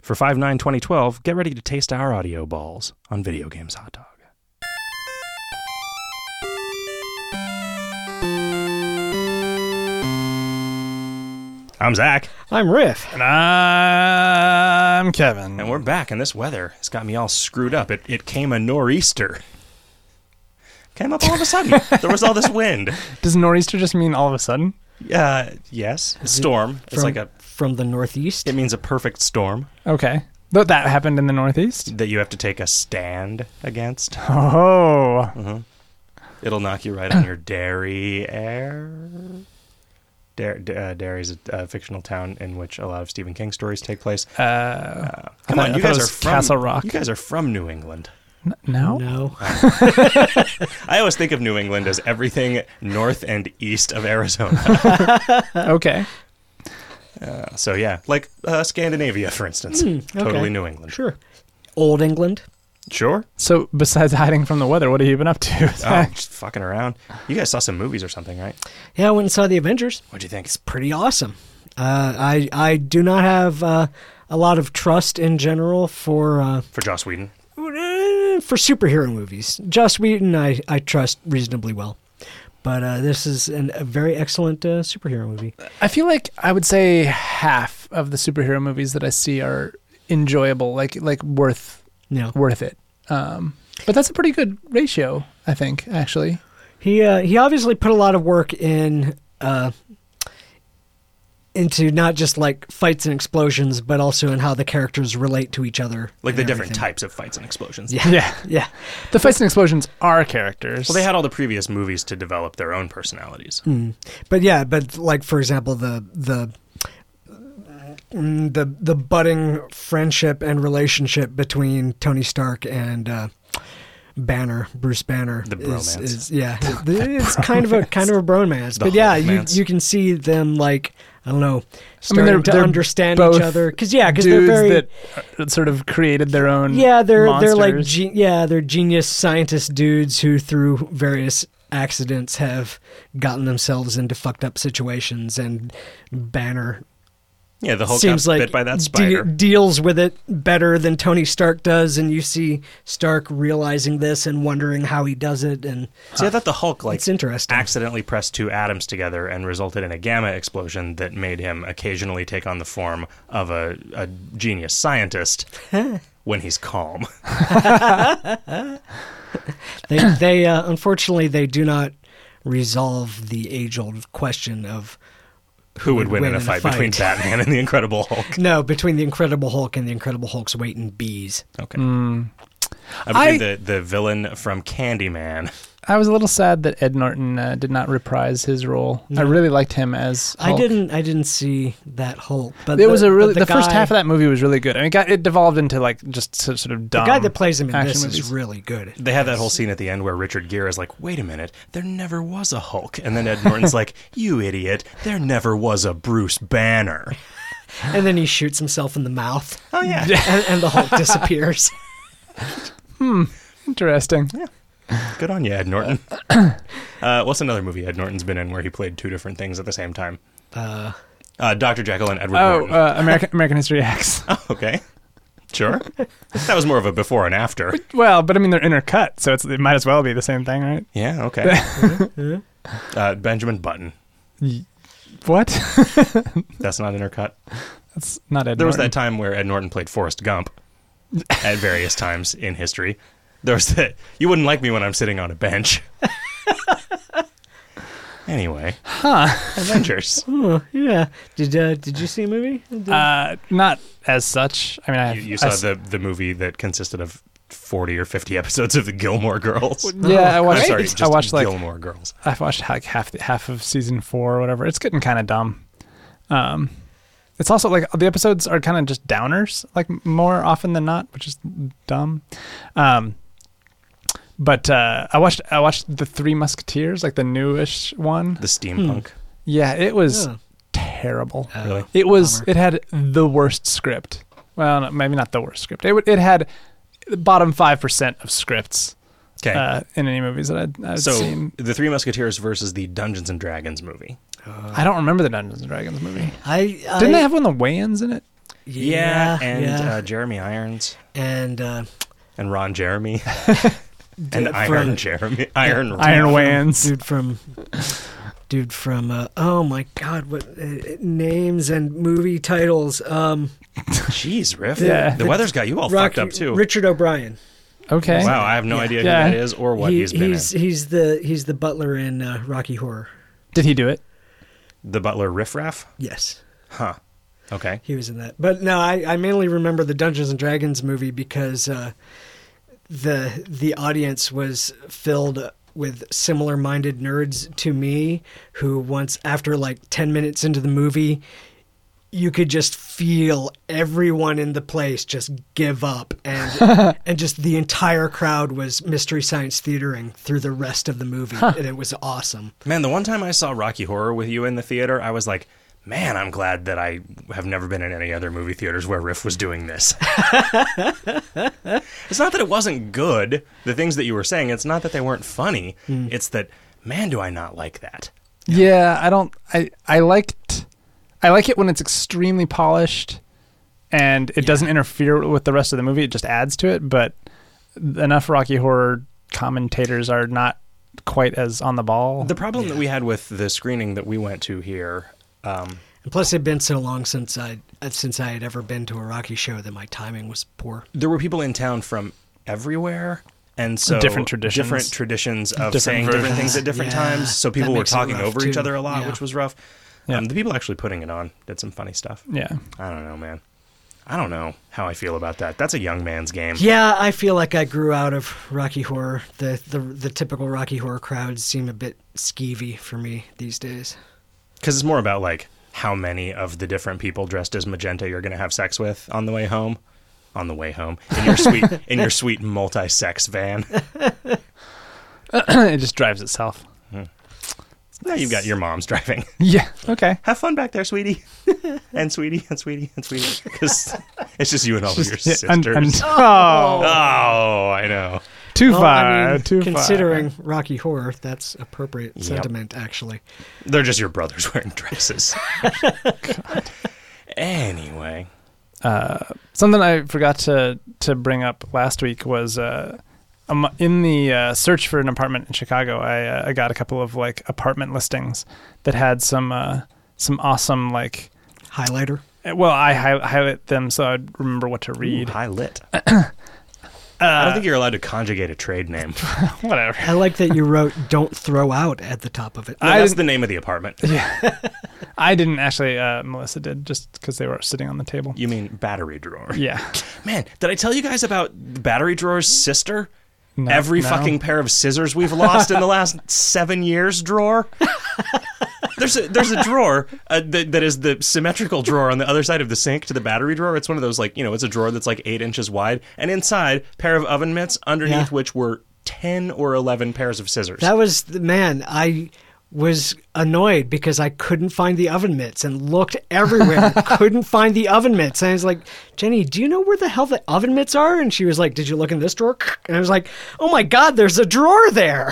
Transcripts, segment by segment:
For 5/9/2012, get ready to taste our audio balls on Video Games Hot Dog. I'm Zach. I'm Riff. And I'm Kevin. And we're back, and this weather has got me all screwed up. It came a nor'easter. Came up all of a sudden. There was all this wind. Does nor'easter just mean all of a sudden? Yes. Storm. It's like from the northeast. It means a perfect storm Okay. But that happened in the Northeast? that you have to take a stand against. Oh. It'll knock you right on your derriere. Derry is a fictional town in which a lot of Stephen King stories take place. Come on, you guys are from Castle Rock. You guys are from New England. No? No. I always think of New England as everything north and east of Arizona. Okay. So yeah, like Scandinavia, for instance. Totally okay. New England. Sure. Old England. Sure. So besides hiding from the weather, what have you been up to? Just fucking around. You guys saw some movies or something, right? Yeah, I went and saw The Avengers. What'd you think? It's pretty awesome. I do not have a lot of trust in general for Joss Whedon. for superhero movies. Joss Whedon, I trust reasonably well. But this is a very excellent superhero movie. I feel like I would say half of the superhero movies that I see are enjoyable, like worth it. But that's a pretty good ratio, I think, actually. He obviously put a lot of work into not just like fights and explosions, but also in how the characters relate to each other. Like the different types of fights and explosions. Yeah. The fights and explosions are characters. Well, they had all the previous movies to develop their own personalities. But like for example, the budding friendship and relationship between Tony Stark and Bruce Banner, The bromance. it's kind of a bromance. But yeah, you can see them like, I don't know, starting to understand each other because they're very that sort of created their own. Yeah, they're like monsters. they're genius scientist dudes who through various accidents have gotten themselves into fucked up situations, and Banner. Yeah, the Hulk Seems got like bit by that spider. Deals with it better than Tony Stark does, and you see Stark realizing this and wondering how he does it. And See, I thought the Hulk it's interesting. accidentally pressed two atoms together and resulted in a gamma explosion that made him occasionally take on the form of a genius scientist when he's calm. They unfortunately they do not resolve the age-old question of Who would win in a fight between Batman and the Incredible Hulk? No, between the Incredible Hulk and the Incredible Hulk's weight in bees. Okay. Between the villain from Candyman. I was a little sad that Ed Norton did not reprise his role. No. I really liked him as Hulk. I didn't see that Hulk, but It was the guy, first half of that movie was really good. I mean, it devolved into like just sort of dumb. The guy that plays him in action this movies. is really good. They have that whole scene at the end where Richard Gere is like, wait a minute, there never was a Hulk. And then Ed Norton's like, you idiot, there never was a Bruce Banner. And then he shoots himself in the mouth. Oh, yeah. and the Hulk disappears. Interesting. Yeah. Good on you, Ed Norton. What's another movie Ed Norton's been in where he played two different things at the same time? Dr. Jekyll and Edward Norton. American History X. Oh, okay. Sure. That was more of a before and after. Well, but I mean, they're intercut, so it might as well be the same thing, right? Yeah, okay. Benjamin Button. What? That's not intercut. That's not Ed There was Norton. that time where Ed Norton played Forrest Gump at various times in history. There was that. You wouldn't like me when I'm sitting on a bench. Anyway. Avengers. Oh, yeah. Did you see a movie? Not as such. I mean, You saw the movie that consisted of 40 or 50 episodes of the Gilmore Girls. Yeah, I watched. I'm sorry, just I watched like Gilmore Girls. I've watched like half of season 4 or whatever. It's getting kind of dumb. It's also like the episodes are kind of just downers, like more often than not, which is dumb. But I watched the Three Musketeers, like the newish one. The steampunk. Yeah, it was terrible. Really? It was. Bummer. It had the worst script. Well, no, maybe not the worst script. It had the bottom 5% of scripts. Okay. In any movies that I'd So seen. the Three Musketeers versus the Dungeons and Dragons movie. I don't remember the Dungeons and Dragons movie. Didn't Didn't they have one of the Wayans in it? and Jeremy Irons and Ron Jeremy and Iron Wayans, dude from oh my god, what names and movie titles? Jeez, Riff. The weather's got you all fucked up too. Richard O'Brien. Okay. Wow, I have no idea who that is or what he's been in. He's the butler in Rocky Horror. Did he do it? The butler Riff Raff? Yes. Huh. Okay. He was in that. But no, I mainly remember the Dungeons and Dragons movie because the audience was filled with similar-minded nerds to me who once, after like 10 minutes into the movie, you could just feel everyone in the place just give up, and and just the entire crowd was Mystery Science Theatering through the rest of the movie, and it was awesome. Man, the one time I saw Rocky Horror with you in the theater, I was like, man, I'm glad that I have never been in any other movie theaters where Riff was doing this. It's not that it wasn't good, the things that you were saying, it's not that they weren't funny, it's that, man, do I not like that. Yeah, I like it when it's extremely polished and it doesn't interfere with the rest of the movie. It just adds to it. But enough Rocky Horror commentators are not quite as on the ball. The problem that we had with the screening that we went to here... and plus, it'd been so long since I had ever been to a Rocky show that my timing was poor. There were people in town from everywhere... And so different traditions of saying different things at different times. So people were talking over each other a lot, which was rough. Yeah. The people actually putting it on did some funny stuff. Yeah. I don't know, man. I don't know how I feel about that. That's a young man's game. Yeah, I feel like I grew out of Rocky Horror. The typical Rocky Horror crowds seem a bit skeevy for me these days. Because it's more about like how many of the different people dressed as Magenta you're going to have sex with on the way home. On the way home in your sweet multi-sex van. It just drives itself. Now you've got your mom's driving. Yeah. Okay. Have fun back there, sweetie. and sweetie. Because it's just you and all of your sisters. Oh, I know. Too far. Considering Rocky Horror, that's appropriate sentiment, actually. They're just your brothers wearing dresses. God. Anyway. Something I forgot to bring up last week was in the search for an apartment in Chicago, I got a couple of like apartment listings that had some awesome like highlighter. Well, I highlight them so I'd remember what to read. Ooh, highlight. I don't think you're allowed to conjugate a trade name. Whatever. I like that you wrote "Don't throw out" at the top of it. No, that's the name of the apartment. Yeah. I didn't actually. Melissa did, just because they were sitting on the table. You mean battery drawer? Yeah. Man, did I tell you guys about battery drawer's sister? No, Every fucking pair of scissors we've lost in the last 7 years drawer. There's a drawer that is the symmetrical drawer on the other side of the sink to the battery drawer. It's one of those, like, you know, it's a drawer that's like 8 inches wide, and inside, pair of oven mitts, underneath which were 10 or 11 pairs of scissors. That was I was annoyed because I couldn't find the oven mitts and looked everywhere, couldn't find the oven mitts. And I was like, Jenny, do you know where the hell the oven mitts are? And she was like, did you look in this drawer? And I was like, oh my God, there's a drawer there.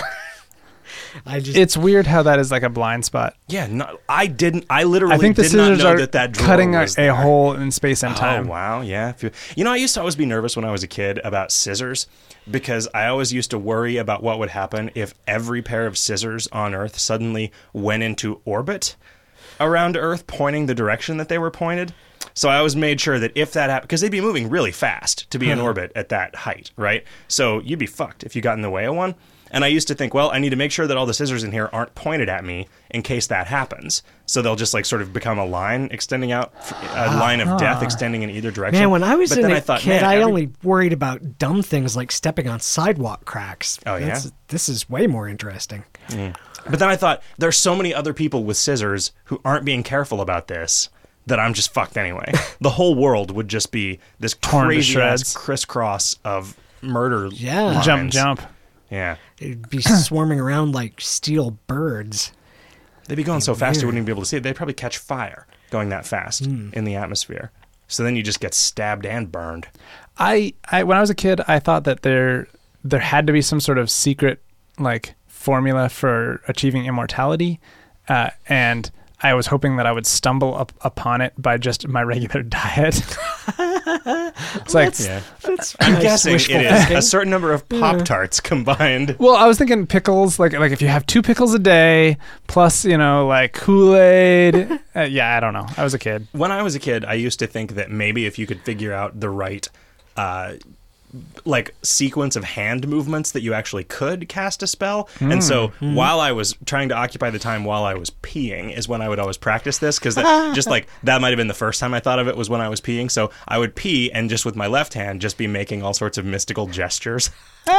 It's weird how that is like a blind spot. Yeah, I literally did not know that drawer cutting was a hole in space and time. Oh, wow, yeah. You know, I used to always be nervous when I was a kid about scissors because I always used to worry about what would happen if every pair of scissors on Earth suddenly went into orbit around Earth, pointing the direction that they were pointed. So I always made sure that if that happened, because they'd be moving really fast to be in orbit at that height, right? So you'd be fucked if you got in the way of one. And I used to think, well, I need to make sure that all the scissors in here aren't pointed at me in case that happens. So they'll just like sort of become a line extending out, a line of death extending in either direction. Man, when I was a kid, I only worried about dumb things like stepping on sidewalk cracks. Oh, yeah? This is way more interesting. Mm. But then I thought, there's so many other people with scissors who aren't being careful about this that I'm just fucked anyway. The whole world would just be this crazy-ass crisscross of murder lines. Jump. Yeah. It'd be swarming around like steel birds. They'd be going so fast you wouldn't even be able to see it. They'd probably catch fire going that fast in the atmosphere. So then you just get stabbed and burned. I when I was a kid, I thought that there had to be some sort of secret like formula for achieving immortality, and I was hoping that I would stumble upon it by just my regular diet. It's like, Yeah. That's I'm nice guessing wishful it is thinking. a certain number of Pop-Tarts combined. well, I was thinking pickles, like if you have 2 pickles a day plus, like Kool-Aid. Yeah, I don't know. I was a kid. When I was a kid, I used to think that maybe if you could figure out the right like sequence of hand movements that you actually could cast a spell. And so while I was trying to occupy the time while I was peeing is when I would always practice this, because just like that might have been the first time I thought of it was when I was peeing. So I would pee and just with my left hand just be making all sorts of mystical gestures.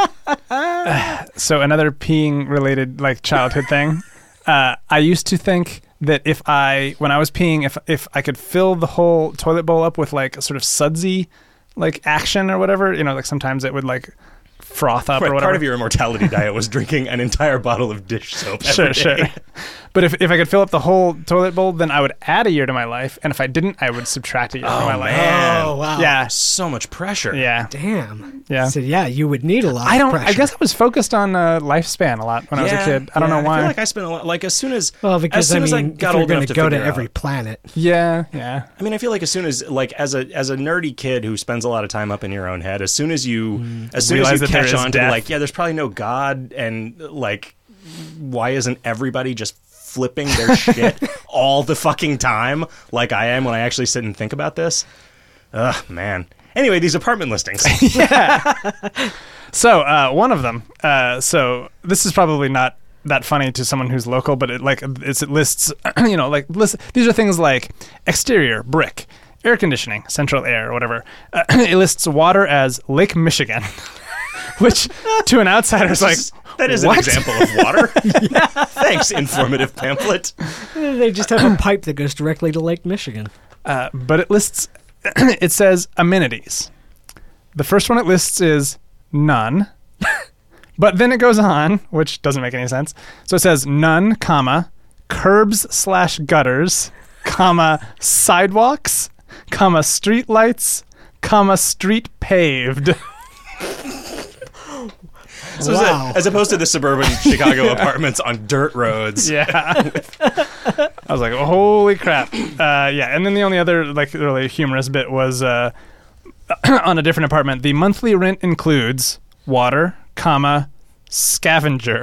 So another peeing related like childhood thing. I used to think that when I was peeing, if I could fill the whole toilet bowl up with like a sort of sudsy like action or whatever, like sometimes it would like froth up or whatever. Part of your immortality diet was drinking an entire bottle of dish soap every Sure. day. But if I could fill up the whole toilet bowl, then I would add a year to my life, and if I didn't, I would subtract a year from my life. man. Oh, wow. Yeah, So much pressure. yeah. Damn. Yeah. So, yeah, you would need a lot of pressure. I guess I was focused on lifespan a lot when I was a kid. I don't know why. I feel like I spent a lot. Like as soon as Well, because, as I I mean, got if you're old going enough to to go to figure every out. planet. Yeah. I mean, I feel like as soon as like as a nerdy kid who spends a lot of time up in your own head, as soon as you Realize that there catch is on to death. like, yeah, there's probably no God, and like, why isn't everybody just flipping their shit all the fucking time like I am when I actually sit and think about this? Ugh, man. Anyway, these apartment listings. So one of them. So this is probably not that funny to someone who's local, but it lists, these are things like exterior brick, air conditioning, central air, or whatever. It lists water as Lake Michigan, which to an outsider is like, That is what? an example of water. Thanks, informative pamphlet. They just have a pipe that goes directly to Lake Michigan. But it lists, it says amenities. The first one it lists is none. But then it goes on, which doesn't make any sense. So it says none, comma, curbs/gutters, comma, sidewalks, comma, street lights, comma, street paved. So Wow. as opposed to the suburban Chicago apartments on dirt roads. Yeah. I was like, holy crap. Yeah. And then the only other like really humorous bit was on a different apartment. The monthly rent includes water, comma, scavenger.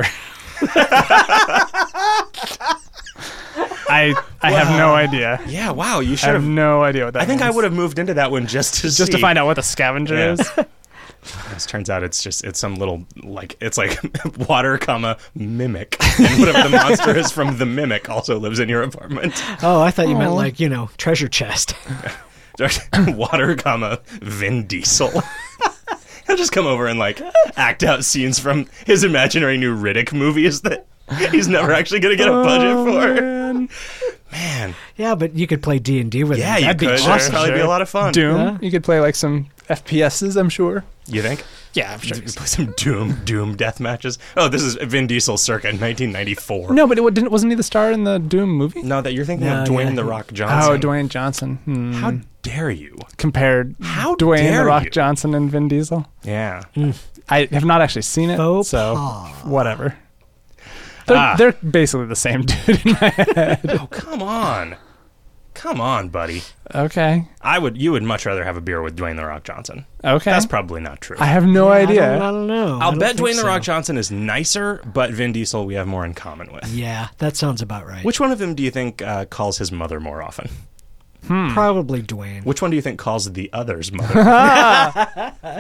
I have no idea. Yeah, wow, you I should have have. no idea what that I think I means. would have moved into that one just to find out what the scavenger Yeah. is. It turns out it's some little it's like water, comma, mimic, and whatever the monster is from the mimic also lives in your apartment. Oh, I thought you meant like, treasure chest. Water, comma, Vin Diesel. He'll just come over and like act out scenes from his imaginary new Riddick movies that he's never actually going to get a budget for. Man. Yeah, but you could play D&D with Yeah, it. you That'd be could. awesome. That'd probably be a lot of fun. Doom. Yeah. You could play like some FPSs, I'm sure. You think? Yeah, I'm sure. Play some Doom death matches. Oh, this is Vin Diesel circa 1994. No, but wasn't he the star in the Doom movie? No, that you're thinking No, of Dwayne yeah. The Rock Johnson. Oh, Dwayne Johnson. How dare you? Compared How Dwayne dare The Rock you? Johnson and Vin Diesel. Yeah. I have not actually seen it, Faux so pas. whatever. Ah. They're basically the same dude in my head. Oh, come on. Come on, buddy. Okay. You would much rather have a beer with Dwayne The Rock Johnson. Okay. That's probably not true. I have no I idea. don't know. I I'll don't bet think Dwayne The so. Rock Johnson is nicer, but Vin Diesel we have more in common with. Yeah, that sounds about right. Which one of them do you think calls his mother more often? Probably Dwayne. Which one do you think calls the other's mother?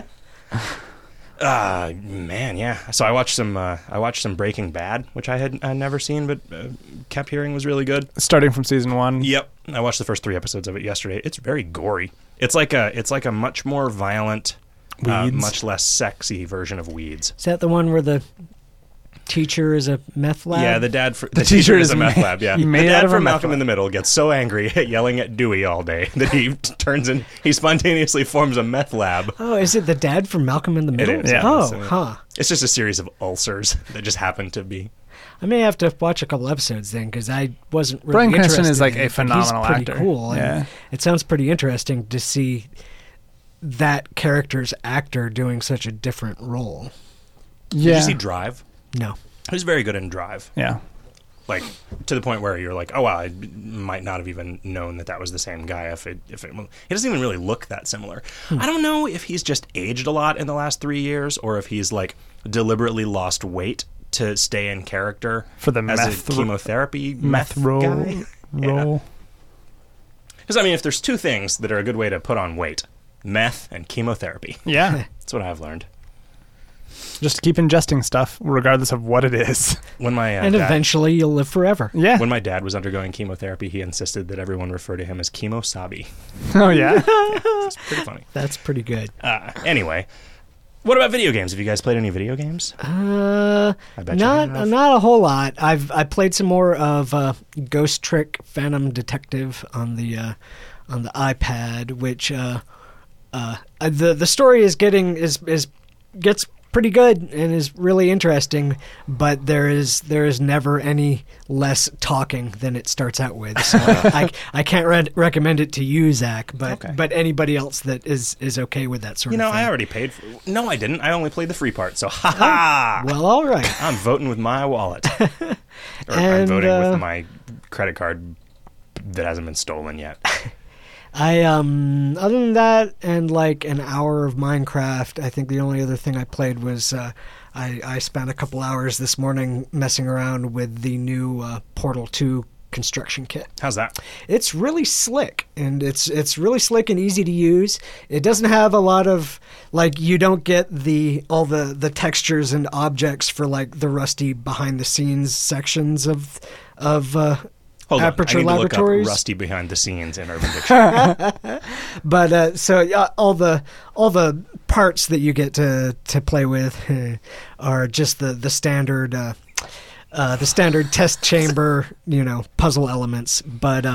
Man, yeah. So I watched some Breaking Bad, which I had never seen, but kept hearing was really good. Starting from season 1. Yep, I watched the first 3 episodes of it yesterday. It's very gory. It's like a much more violent, Weeds. much less sexy version of Weeds. Is that the one where the teacher is a meth lab? Yeah, the teacher teacher is is a meth lab. Yeah, made the out dad of a from meth Malcolm lab. in the Middle gets so angry at yelling at Dewey all day that he spontaneously forms a meth lab. Oh, is it the dad from Malcolm in the Middle? is, yeah. Oh, So- huh. It's just a series of ulcers that just happen to be. I may have to watch a couple episodes then, because I wasn't really Bryan Cranston interested is, like, in a it, but phenomenal he's pretty actor. cool. And Yeah. it sounds pretty interesting to see that character's actor doing such a different role. Yeah. Did you see Drive? No. He was very good in Drive. Yeah. like to the point where you're like, oh wow, I might not have even known that was the same guy if it doesn't even really look that similar. I don't know if he's just aged a lot in the last 3 years or if he's like deliberately lost weight to stay in character For the as meth a chemotherapy meth guy. roll. Because I mean, if there's two things that are a good way to put on weight, meth and chemotherapy. Yeah. That's what I've learned. Just keep ingesting stuff, regardless of what it is. When my And dad, eventually you'll live forever. Yeah. when my dad was undergoing chemotherapy, he insisted that everyone refer to him as Kemosabe. Oh, yeah. It's pretty funny. That's pretty good. Anyway, what about video games? Have you guys played any video games? I bet you have. Not a whole lot. I played some more of Ghost Trick Phantom Detective on the iPad, which the story is gets pretty good and is really interesting, but there is never any less talking than it starts out with. So I can't recommend it to you, Zach, but anybody else that is okay with that sort of thing. I already paid for it. No, I didn't. I only played the free part, so ha-ha! Well, all right. I'm voting with my wallet. Or I'm And, voting with my credit card that hasn't been stolen yet. Other than that and like an hour of Minecraft, I think the only other thing I played was I spent a couple hours this morning messing around with the new Portal 2 construction kit. How's that? It's really slick, and it's really slick and easy to use. It doesn't have a lot of, like, you don't get all the textures and objects for like the rusty behind the scenes sections of Hold Aperture on, I need Laboratories. to look up Rusty behind the scenes in Urban Dictionary. But all the parts that you get to play with are just the standard test chamber, puzzle elements. But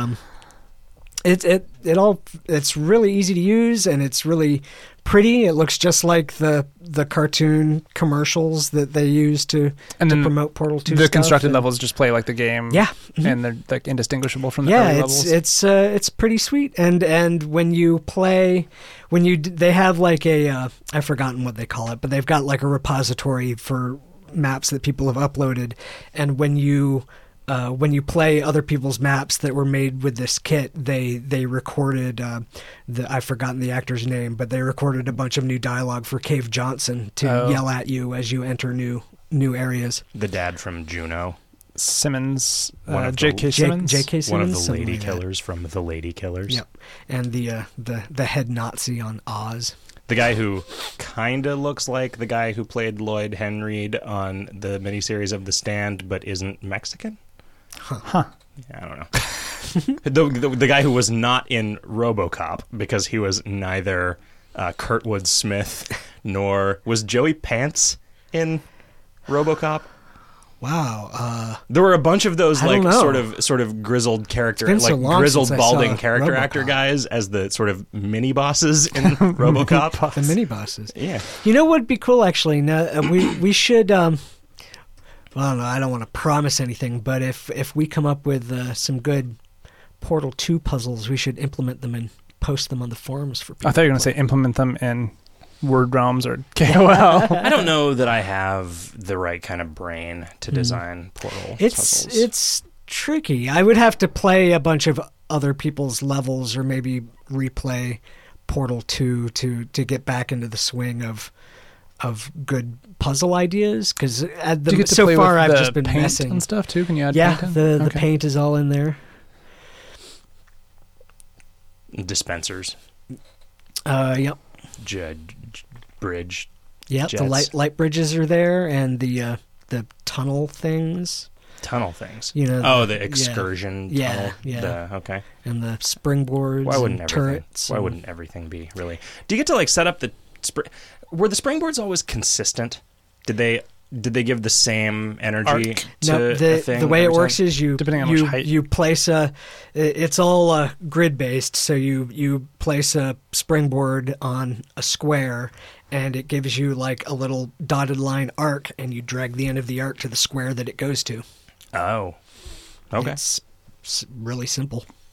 it's really easy to use, and it's really pretty. It looks just like the cartoon commercials that they use to promote Portal 2 The stuff. constructed levels just play like the game. Yeah. And they're like indistinguishable from the early levels. It's pretty sweet. And when you play, they have like I've forgotten what they call it, but they've got like a repository for maps that people have uploaded, and when you play other people's maps that were made with this kit, they recorded I've forgotten the actor's name, but they recorded a bunch of new dialogue for Cave Johnson to yell at you as you enter new areas. The dad from Juno. Simmons, One of J.K. Simmons. J.K. One of Simmons, the lady something like killers from The Lady Killers. that. Yep, and the head Nazi on Oz. The guy who kind of looks like the guy who played Lloyd Henreid on the miniseries of The Stand, but isn't Mexican? Huh. Yeah, I don't know. the guy who was not in RoboCop, because he was neither Kurtwood Smith nor was Joey Pants in RoboCop. Wow. There were a bunch of those I like don't know. sort of grizzled character, It's been like so long grizzled since I balding saw character actor RoboCop. guys as the sort of mini bosses in RoboCop. The mini bosses. Yeah. You know what'd be cool, actually? Now, we should. Well, I don't want to promise anything, but if we come up with some good Portal 2 puzzles, we should implement them and post them on the forums for people. I thought you were going to say implement them in Word Realms or KOL. I don't know that I have the right kind of brain to design Portal puzzles. It's tricky. I would have to play a bunch of other people's levels, or maybe replay Portal 2 to get back into the swing of good puzzle ideas, because Do you get to so play far with I've the just been paint messing and stuff too? Can you add Yeah, paint in? the Okay. paint is all in there. Dispensers, Yep. bridge. Yep, Jets. the light bridges are there, and the tunnel things, Tunnel things. the excursion Yeah, tunnel. yeah. Okay. and the springboards Why wouldn't and everything? turrets. Why and- wouldn't everything be really? Do you get to like set up the were the springboards always consistent? Did they give the same energy to No, a thing? the way it every works time? is you Depending on how much height. you place it's all grid based, so you place a springboard on a square, and it gives you like a little dotted line arc, and you drag the end of the arc to the square that it goes to. Oh. Okay. It's really simple.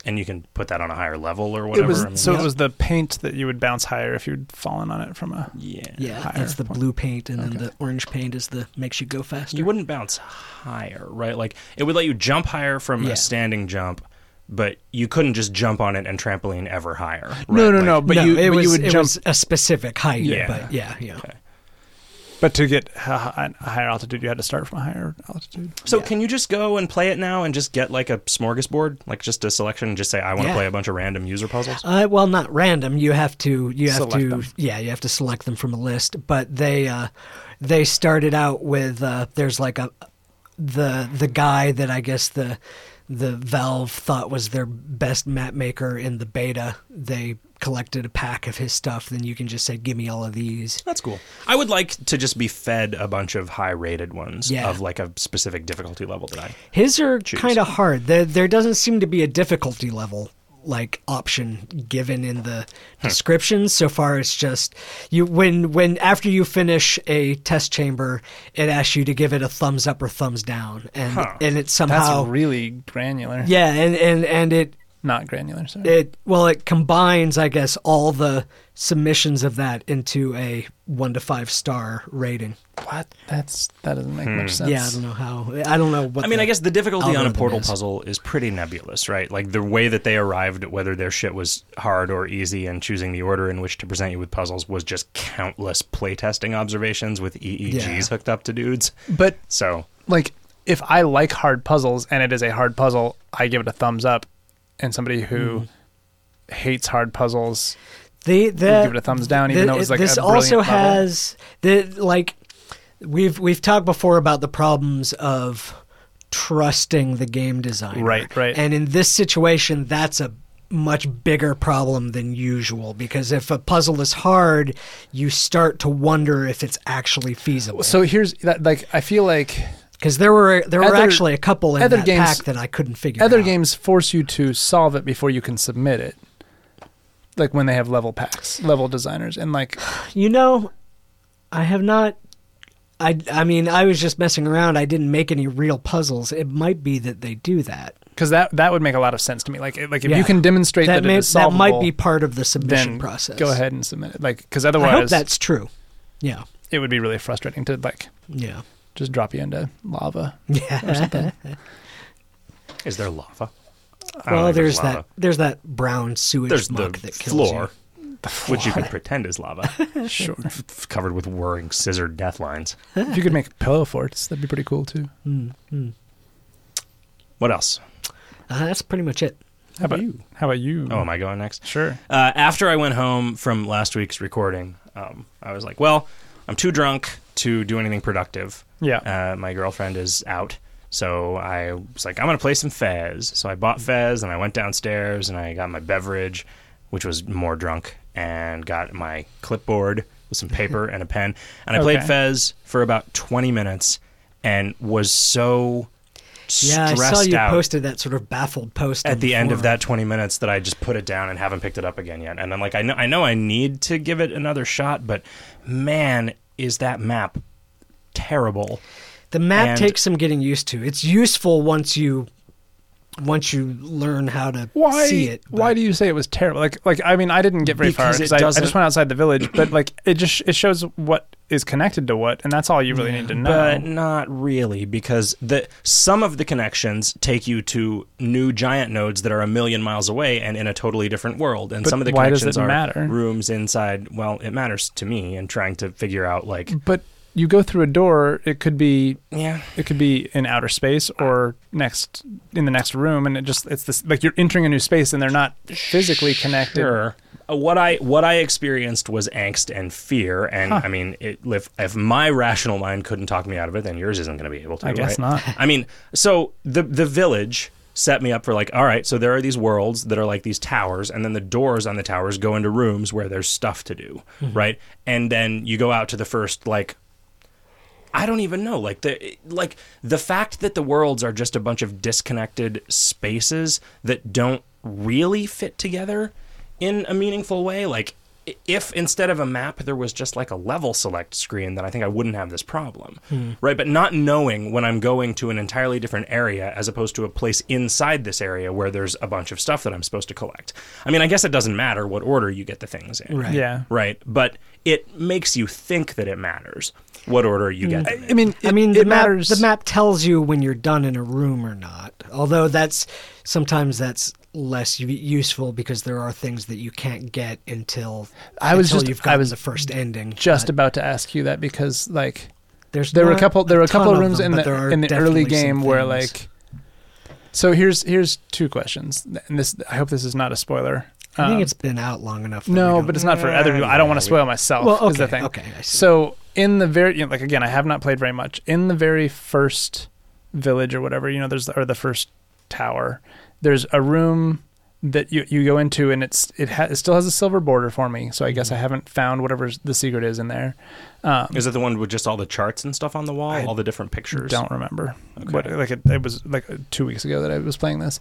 and you can put that on a higher level or It whatever. was I mean, so Yeah. it was the paint that you would bounce higher if you'd fallen on it from a. Yeah, higher that's the point. blue paint, and then Okay. the orange paint is the makes you go faster. you wouldn't bounce higher, right? Like it would let you jump higher from Yeah. a standing jump, but you couldn't just jump on it and trampoline ever higher. Right? No, Like, no. But no, you it would jump. was a specific height. Yeah. But yeah. Okay. But to get a higher altitude, you had to start from a higher altitude. So Yeah. can you just go and play it now and just get like a smorgasbord, like just a selection, and just say I want to Yeah. play a bunch of random user puzzles? Well, not random. You have to Select them. you have to select them from a list. But they started out with there's like the guy that I guess the Valve thought was their best map maker in the beta. They collected a pack of his stuff. Then you can just say, "Give me all of these." That's cool. I would like to just be fed a bunch of high-rated ones Yeah. of like a specific difficulty level that I. His are Choose. kind of hard. There doesn't seem to be a difficulty level like option given in the description. So far, it's just you when after you finish a test chamber, it asks you to give it a thumbs up or thumbs down, and it somehow That's really granular. yeah, and it Not granular. Sorry. it combines, I guess, all the submissions of that into a 1 to 5 star rating. What? That doesn't make much sense. Yeah, I don't know how. I don't know what. I mean, I guess the difficulty on a algorithm Portal is. puzzle is pretty nebulous, right? Like the way that they arrived at whether their shit was hard or easy and choosing the order in which to present you with puzzles was just countless playtesting observations with EEGs Yeah. hooked up to dudes. But So, like, if I like hard puzzles and it is a hard puzzle, I give it a thumbs up. And somebody who hates hard puzzles The would give it a thumbs down, even though it was like this a brilliant also level. has we've talked before about the problems of trusting the game designer, Right. And in this situation, that's a much bigger problem than usual because if a puzzle is hard, you start to wonder if it's actually feasible. So here's that. Like, I feel like Because there were Other- actually a couple in other that games- pack that I couldn't figure other out. games force you to solve it before you can submit it. Like when they have level packs, level designers, and like You know, I have not. I mean, I was just messing around. I didn't make any real puzzles. It might be that they do that. because that would make a lot of sense to me. Like if Yeah. you can demonstrate that, it is that solvable, might be part of the submission then process. go ahead and submit it. Like because I hope otherwise, that's true. Yeah. it would be really frustrating to like Yeah. just drop you into lava. Yeah. is there lava? I don't Well, think there's lava. there's that brown sewage There's the muck that kills floor, which you can pretend is lava, Sure. covered with whirring scissor death lines. If you could make pillow forts, that'd be pretty cool too. you. What else? That's pretty much it. How about you? How about you? Oh, am I going next? Sure. After I went home from last week's recording, I was like, well, I'm too drunk to do anything productive. Yeah. My girlfriend is out. So I was like, I'm going to play some Fez. So I bought Fez and I went downstairs and I got my beverage, which was more drunk, and got my clipboard with some paper and a pen. And I played Okay. Fez for about 20 minutes and was so Yeah, I stressed saw you out posted that sort of baffled post on at the end of forum. that 20 minutes that I just put it down and haven't picked it up again yet. And I'm like, I know I need to give it another shot, but man, is that map terrible. The map and- takes some getting used to. It's useful once you learn how to Why? see it. Why but- do you say it was terrible? Like I mean, I didn't get very far Because it because I doesn't- just went outside the village. But like, it shows what is connected to what, and that's all you really need to know. But not really, because some of the connections take you to new giant nodes that are a million miles away and in a totally different world. And But some of the why does connections it are matter? rooms inside. Well, it matters to me and trying to figure out, like, But you go through a door. It could be yeah. in outer space or in the next room, and it's this like you're entering a new space, and they're not physically connected. Sure. What I experienced was angst and fear, and I mean, if my rational mind couldn't talk me out of it, then yours isn't going to be able to. I guess right? not. I mean, so the village set me up for like, all right, so there are these worlds that are like these towers, and then the doors on the towers go into rooms where there's stuff to do, right? And then you go out to the first like. I don't even know. Like the fact that the worlds are just a bunch of disconnected spaces that don't really fit together in a meaningful way. Like if instead of a map there was just like a level select screen, then I think I wouldn't have this problem, right? But not knowing when I'm going to an entirely different area as opposed to a place inside this area where there's a bunch of stuff that I'm supposed to collect. I mean, I guess it doesn't matter what order you get the things in, Right. Yeah. right? But it makes you think that it matters what order you get them in. I mean, it the matters. map tells you when you're done in a room or not. Although sometimes that's less useful because there are things that you can't get until you've gotten the first ending. Just But about to ask you that because like there's there were a not couple of ton of rooms them, in but there are the definitely early some game where things. like. So here's two questions, and this I hope this is not a spoiler. I think it's been out long enough. that No, we but don't- it's not for other people. I don't want to spoil myself. Well, is the okay, thing. okay, I see. So in the very like again, I have not played very much. In the very first village or whatever, there's the first tower. There's a room that you go into, and it still has a silver border for me. So I guess I haven't found whatever the secret is in there. Is it the one with just all the charts and stuff on the wall, all the different pictures? Don't remember. Okay. But it was like 2 weeks ago that I was playing this.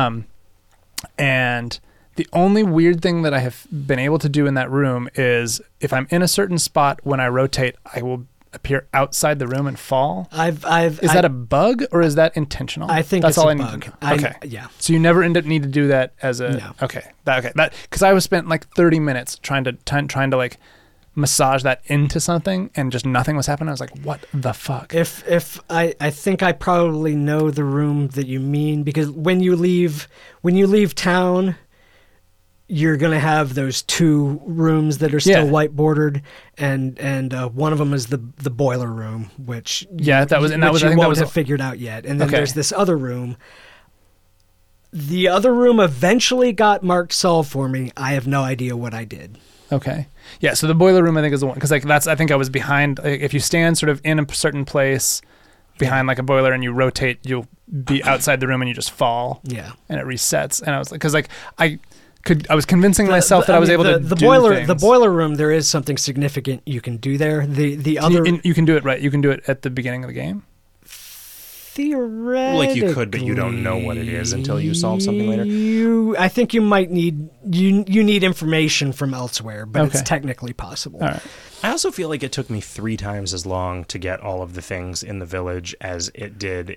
And the only weird thing that I have been able to do in that room is if I'm in a certain spot, when I rotate, I will appear outside the room and fall. Is that a bug or is that intentional? I think that's it's all a I need bug. to know. Okay. Yeah. So you never need to do that as a No. okay. That because I was spent like 30 minutes trying to like massage that into something and just nothing was happening. I was like, what the fuck? If I think I probably know the room that you mean, because when you leave town, you're gonna have those two rooms that are still white bordered, and one of them is the boiler room, which I think you that won't was have figured out yet. And then Okay. there's this other room. The other room eventually got marked solved for me. I have no idea what I did. Okay. Yeah, so the boiler room I think is the one, because like I think I was behind, like, if you stand sort of in a certain place behind like a boiler and you rotate, you'll be outside the room and you just fall. Yeah. And it resets. And I was like, because like I was convincing myself that I was able to the do boiler things. the boiler room. There is something significant you can do there. The other you can do it right. You can do it at the beginning of the game. theoretically, Like you could, but you don't know what it is until you solve something later. I think you might need you need information from elsewhere, but Okay. it's technically possible. All right. I also feel like it took me 3 times as long to get all of the things in the village as it did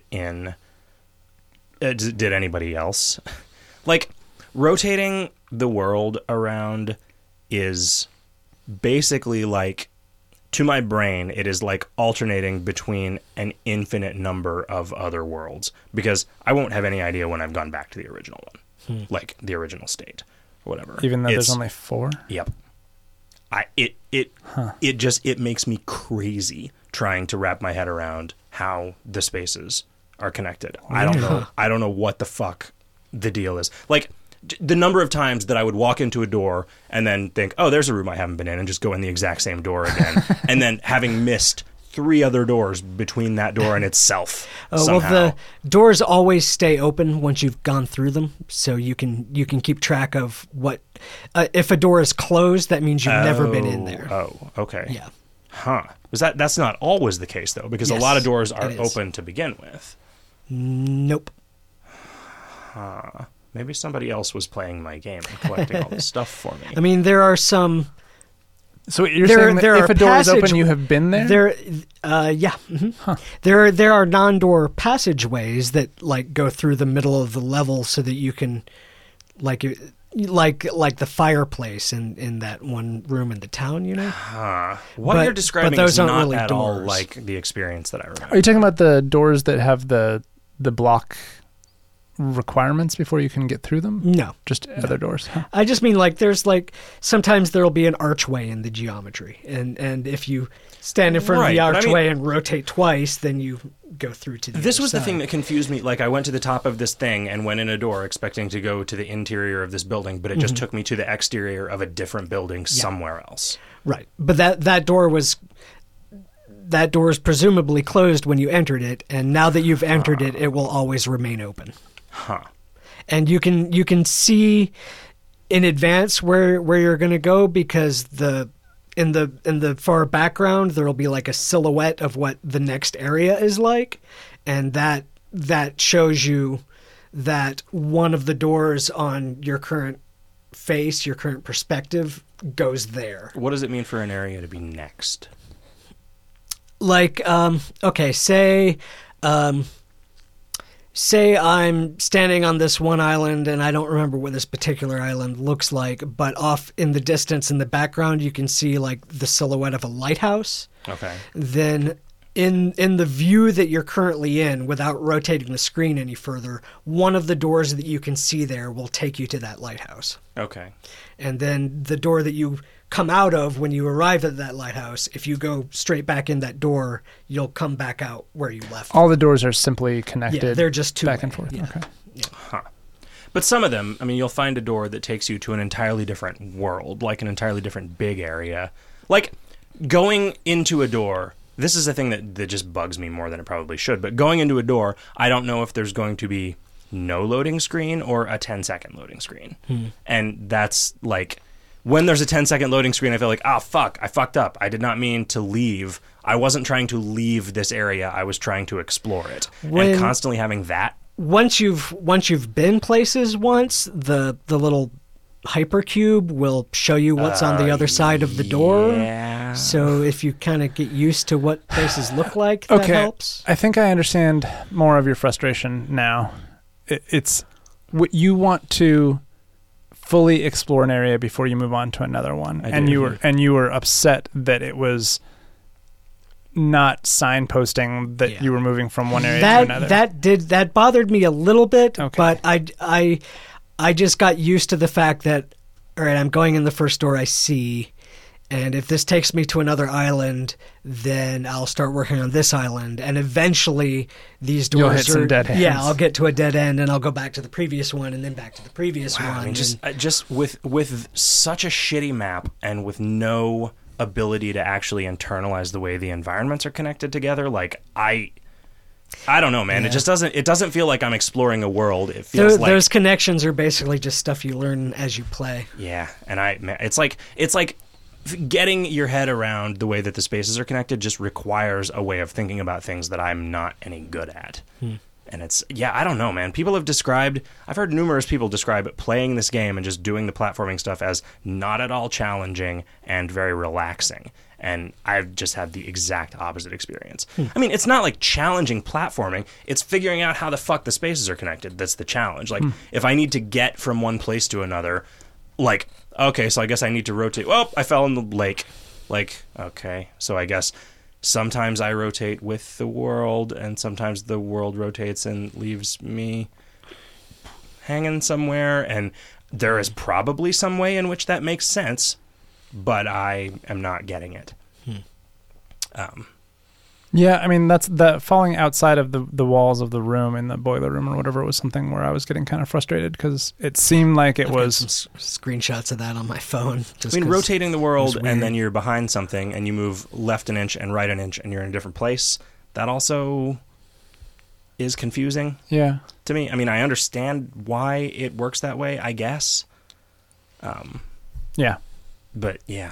did anybody else. Like, rotating the world around is basically like, to my brain, it is like alternating between an infinite number of other worlds, because I won't have any idea when I've gone back to the original one, like the original state or whatever. Even though there's It's- only 4? Yep. It makes me crazy trying to wrap my head around how the spaces are connected. I don't know what the fuck the deal is. Like, the number of times that I would walk into a door and then think, oh, there's a room I haven't been in, and just go in the exact same door again. And then having missed 3 other doors between that door and itself somehow. Well, the doors always stay open once you've gone through them, so you can keep track of what. If a door is closed, that means you've never been in there. Oh, okay. Yeah. Huh. That's not always the case, though, because a Yes, lot of doors are it is. open to begin with. Nope. Maybe somebody else was playing my game and collecting all this stuff for me. I mean, there are some. So you're There- saying that there if are a door is open, passage- you have been there? Yeah. There are non-door passageways that like go through the middle of the level so that you can, like the fireplace in that one room in the town. What But- you're describing but those is aren't not really at all doors. like the experience that I remember. Are you talking about the doors that have the block requirements before you can get through them? No. Just other doors? Huh. I just mean like there's like sometimes there'll be an archway in the geometry, and if you stand in front of the Right, but I mean- archway and rotate twice, then you go through to the This other was the side. thing that confused me. Like, I went to the top of this thing and went in a door expecting to go to the interior of this building, but it just took me to the exterior of a different building somewhere else. Right, but that door is presumably closed when you entered it, and now that you've entered it, it will always remain open. Huh. And you can see in advance where you're going to go, because in the far background there'll be like a silhouette of what the next area is like, and that shows you that one of the doors on your current face, your current perspective, goes there. What does it mean for an area to be next? Like, okay, say I'm standing on this one island and I don't remember what this particular island looks like, but off in the distance in the background you can see like the silhouette of a lighthouse. Okay. Then in the view that you're currently in, without rotating the screen any further, one of the doors that you can see there will take you to that lighthouse. Okay. And then the door that you come out of when you arrive at that lighthouse, if you go straight back in that door, you'll come back out where you left. All the doors are simply connected. Yeah, they're just two back and forth. Yeah. Okay. Huh. But some of them, I mean, you'll find a door that takes you to an entirely different world, like an entirely different big area. Like, going into a door, this is a thing that just bugs me more than it probably should, but going into a door, I don't know if there's going to be no loading screen or a 10-second loading screen. And that's like, when there's a 10-second loading screen, I feel like, oh, fuck, I fucked up. I did not mean to leave. I wasn't trying to leave this area. I was trying to explore it. And constantly having that. Once you've been places once, the little hypercube will show you what's on the other side of the door. Yeah. So if you kind of get used to what places look like, that helps. I think I understand more of your frustration now. It's what you want to fully explore an area before you move on to another one, and you were upset that it was not signposting that you were moving from one area to another. That bothered me a little bit, okay. But I just got used to the fact that, all right, I'm going in the first door I see, and if this takes me to another island, then I'll start working on this island, and eventually these doors You'll hit some dead ends. Yeah, I'll get to a dead end, and I'll go back to the previous one, and then back to the previous one. I mean, just with such a shitty map and with no ability to actually internalize the way the environments are connected together, like I don't know, man. Yeah. It doesn't feel like I'm exploring a world. It feels like those connections are basically just stuff you learn as you play. Yeah, and it's like getting your head around the way that the spaces are connected just requires a way of thinking about things that I'm not any good at. And I don't know, man. I've heard numerous people describe playing this game and just doing the platforming stuff as not at all challenging and very relaxing. And I've just had the exact opposite experience. I mean, it's not like challenging platforming. It's figuring out how the fuck the spaces are connected that's the challenge. Like, if I need to get from one place to another, like, okay, so I guess I need to rotate. Well, I fell in the lake. Like, okay, so I guess sometimes I rotate with the world, and sometimes the world rotates and leaves me hanging somewhere. And there is probably some way in which that makes sense, but I am not getting it. Yeah, I mean, that's the falling outside of the walls of the room in the boiler room or whatever was something where I was getting kind of frustrated because it seemed like I've got some screenshots of that on my phone. I mean, rotating the world and then you're behind something and you move left an inch and right an inch and you're in a different place. That also is confusing. Yeah. To me. I mean, I understand why it works that way, I guess. Yeah. But yeah.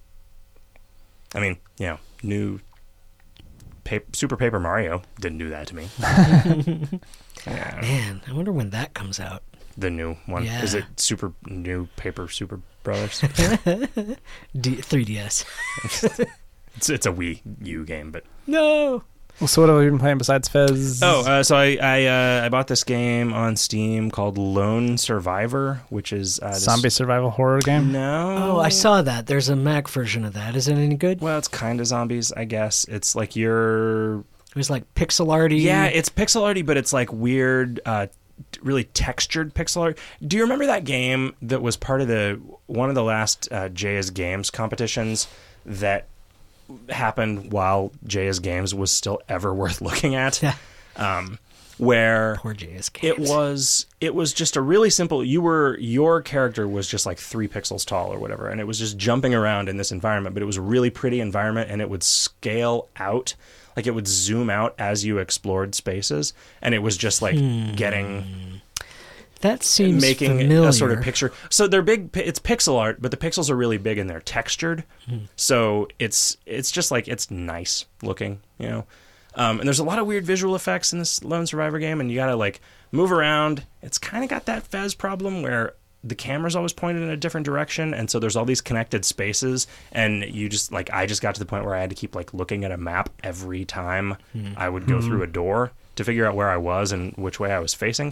I mean, new Super Paper Mario didn't do that to me. Yeah. Man, I wonder when that comes out. The new one. Yeah. Is it Super Brothers? 3DS. It's a Wii U game, but No. Well, so what have you been playing besides Fez? so I bought this game on Steam called Lone Survivor, which is zombie survival horror game. No. Oh, I saw that. There's a Mac version of that. Is it any good? Well, it's kind of zombies, I guess. It's like It was like pixel arty. Yeah, it's pixel arty, but it's like weird, really textured pixel art. Do you remember that game that was part of one of the last JS Games competitions that happened while JS Games was still ever worth looking at? Where Poor JS Games. it was just a really simple. Your character was just like 3 pixels tall or whatever, and it was just jumping around in this environment. But it was a really pretty environment, and it would scale out. Like, it would zoom out as you explored spaces, and it was just like getting... That seems making familiar. a sort of picture. So they're big. It's pixel art, but the pixels are really big and they're textured. So it's just like, it's nice looking, And there's a lot of weird visual effects in this Lone Survivor game, and you gotta like move around. It's kind of got that Fez problem where the camera's always pointed in a different direction, and so there's all these connected spaces, and you just like I just got to the point where I had to keep like looking at a map every time I would go through a door to figure out where I was and which way I was facing.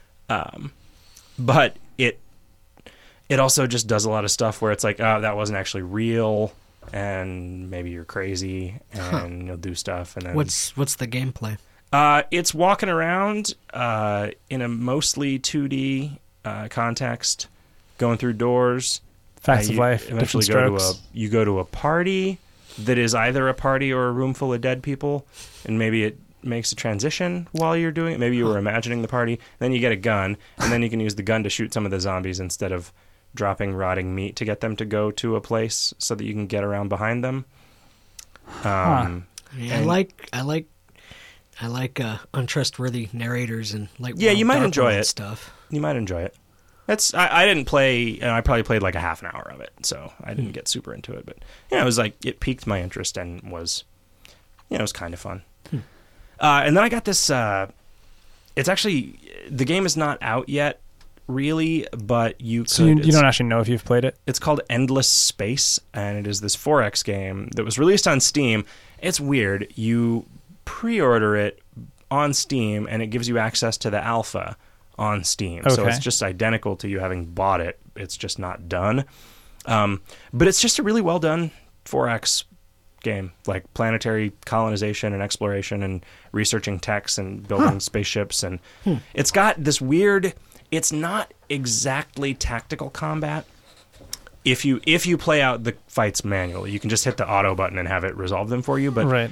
But it also just does a lot of stuff where it's like, oh, that wasn't actually real, and maybe you're crazy, and you'll do stuff. And then What's the gameplay? it's walking around in a mostly 2D context, going through doors. Facts of You life. eventually Different go strokes. to a party that is either a party or a room full of dead people, and maybe it makes a transition while you're doing it. Maybe you were imagining the party. Then you get a gun, and then you can use the gun to shoot some of the zombies instead of dropping rotting meat to get them to go to a place so that you can get around behind them. Yeah, And- I like untrustworthy narrators and like Yeah, you might dark enjoy world it. stuff. You might enjoy it. I didn't play, and I probably played like a half an hour of it, so I didn't get super into it. But it was like it piqued my interest and was, it was kind of fun. And then I got this. It's actually the game is not out yet, really, but So you don't actually know if you've played it? It's called Endless Space, and it is this 4X game that was released on Steam. It's weird. You pre-order it on Steam, and it gives you access to the alpha on Steam. So Okay. it's just identical to you having bought it. It's just not done. But it's just a really well done 4X game, like planetary colonization and exploration and researching techs and building spaceships. And it's got this weird... It's not exactly tactical combat. If you play out the fights manually, you can just hit the auto button and have it resolve them for you. But Right.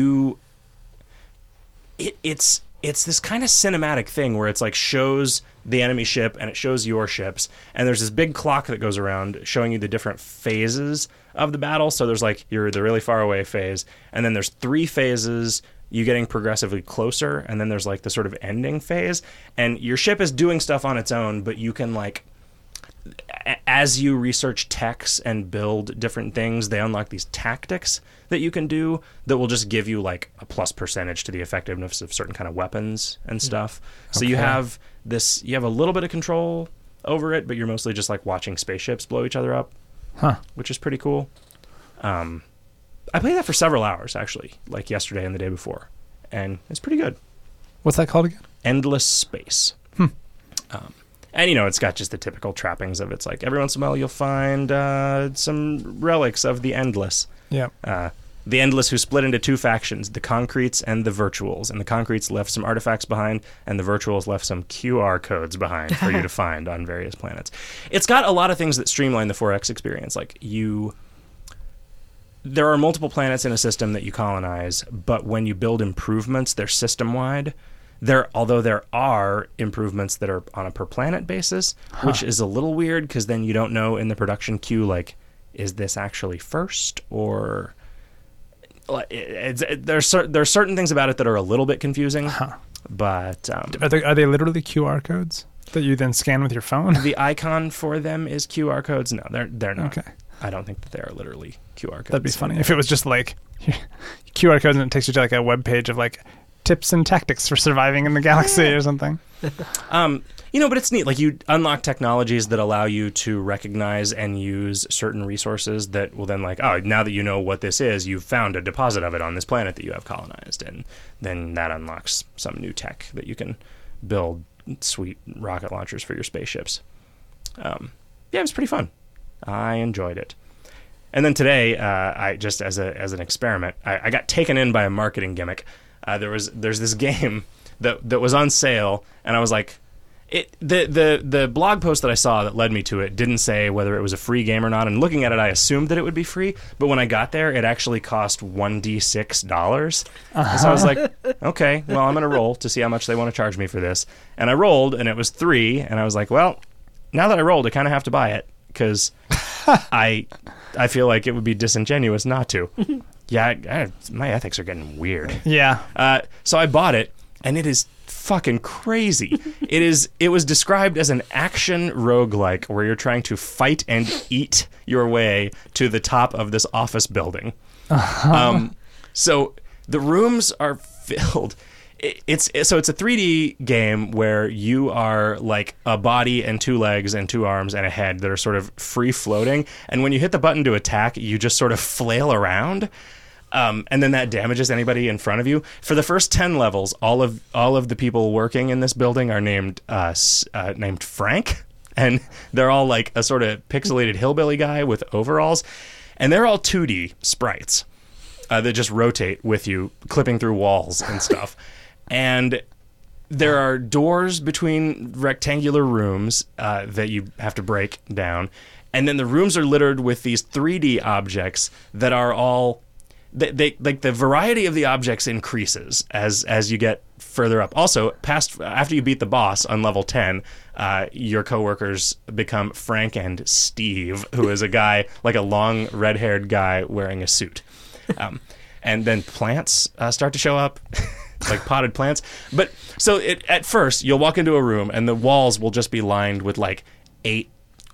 it's this kind of cinematic thing where it's like shows the enemy ship and it shows your ships, and there's this big clock that goes around showing you the different phases of the battle. So there's like the really far away phase, and then there's 3 phases, you getting progressively closer, and then there's like the sort of ending phase, and your ship is doing stuff on its own, but you can like, as you research techs and build different things, they unlock these tactics that you can do that will just give you like a plus percentage to the effectiveness of certain kind of weapons and stuff. So you Okay. have a little bit of control over it, but you're mostly just like watching spaceships blow each other up, Huh. which is pretty cool. I played that for several hours actually, like yesterday and the day before, and it's pretty good. What's that called again? Endless Space. And, it's got just the typical trappings of it's like every once in a while you'll find some relics of the Endless. Yeah. The Endless who split into 2 factions, the Concretes and the Virtuals. And the Concretes left some artifacts behind, and the Virtuals left some QR codes behind for you to find on various planets. It's got a lot of things that streamline the 4X experience. Like there are multiple planets in a system that you colonize, but when you build improvements, they're system-wide. Although there are improvements that are on a per planet basis, which is a little weird because then you don't know in the production queue, like, is this actually first or there's certain things about it that are a little bit confusing, but Are they literally QR codes that you then scan with your phone? the icon for them is QR codes. No, they're not. Okay. I don't think that they are literally QR codes. That'd be funny if it was just like QR codes and it takes you to like a web page of like tips and tactics for surviving in the galaxy or something. But it's neat. Like you unlock technologies that allow you to recognize and use certain resources that will then like, oh, now that you know what this is, you've found a deposit of it on this planet that you have colonized. And then that unlocks some new tech that you can build sweet rocket launchers for your spaceships. Yeah, it was pretty fun. I enjoyed it. And then today, I just as an experiment, I got taken in by a marketing gimmick. There's this game that was on sale, and I was like, the blog post that I saw that led me to it didn't say whether it was a free game or not. And looking at it, I assumed that it would be free. But when I got there, it actually cost $1d6. And so I was like, okay, well, I'm gonna roll to see how much they want to charge me for this. And I rolled, and it was 3. And I was like, well, now that I rolled, I kind of have to buy it because I feel like it would be disingenuous not to. Yeah, my ethics are getting weird. Yeah. So I bought it, and it is fucking crazy. It was described as an action roguelike where you're trying to fight and eat your way to the top of this office building. So the rooms are filled. it's a 3D game where you are like a body and 2 legs and 2 arms and a head that are sort of free floating. And when you hit the button to attack, you just sort of flail around. And then that damages anybody in front of you. For the first 10 levels, all of the people working in this building are named Frank, and they're all like a sort of pixelated hillbilly guy with overalls, and they're all 2D sprites that just rotate with you, clipping through walls and stuff. And there are doors between rectangular rooms that you have to break down, and then the rooms are littered with these 3D objects that are all. They like the variety of the objects increases as you get further up. Also, after you beat the boss on level 10, your coworkers become Frank and Steve, who is a guy like a long red-haired guy wearing a suit. And then plants start to show up, like potted plants. But so at first you'll walk into a room and the walls will just be lined with like 8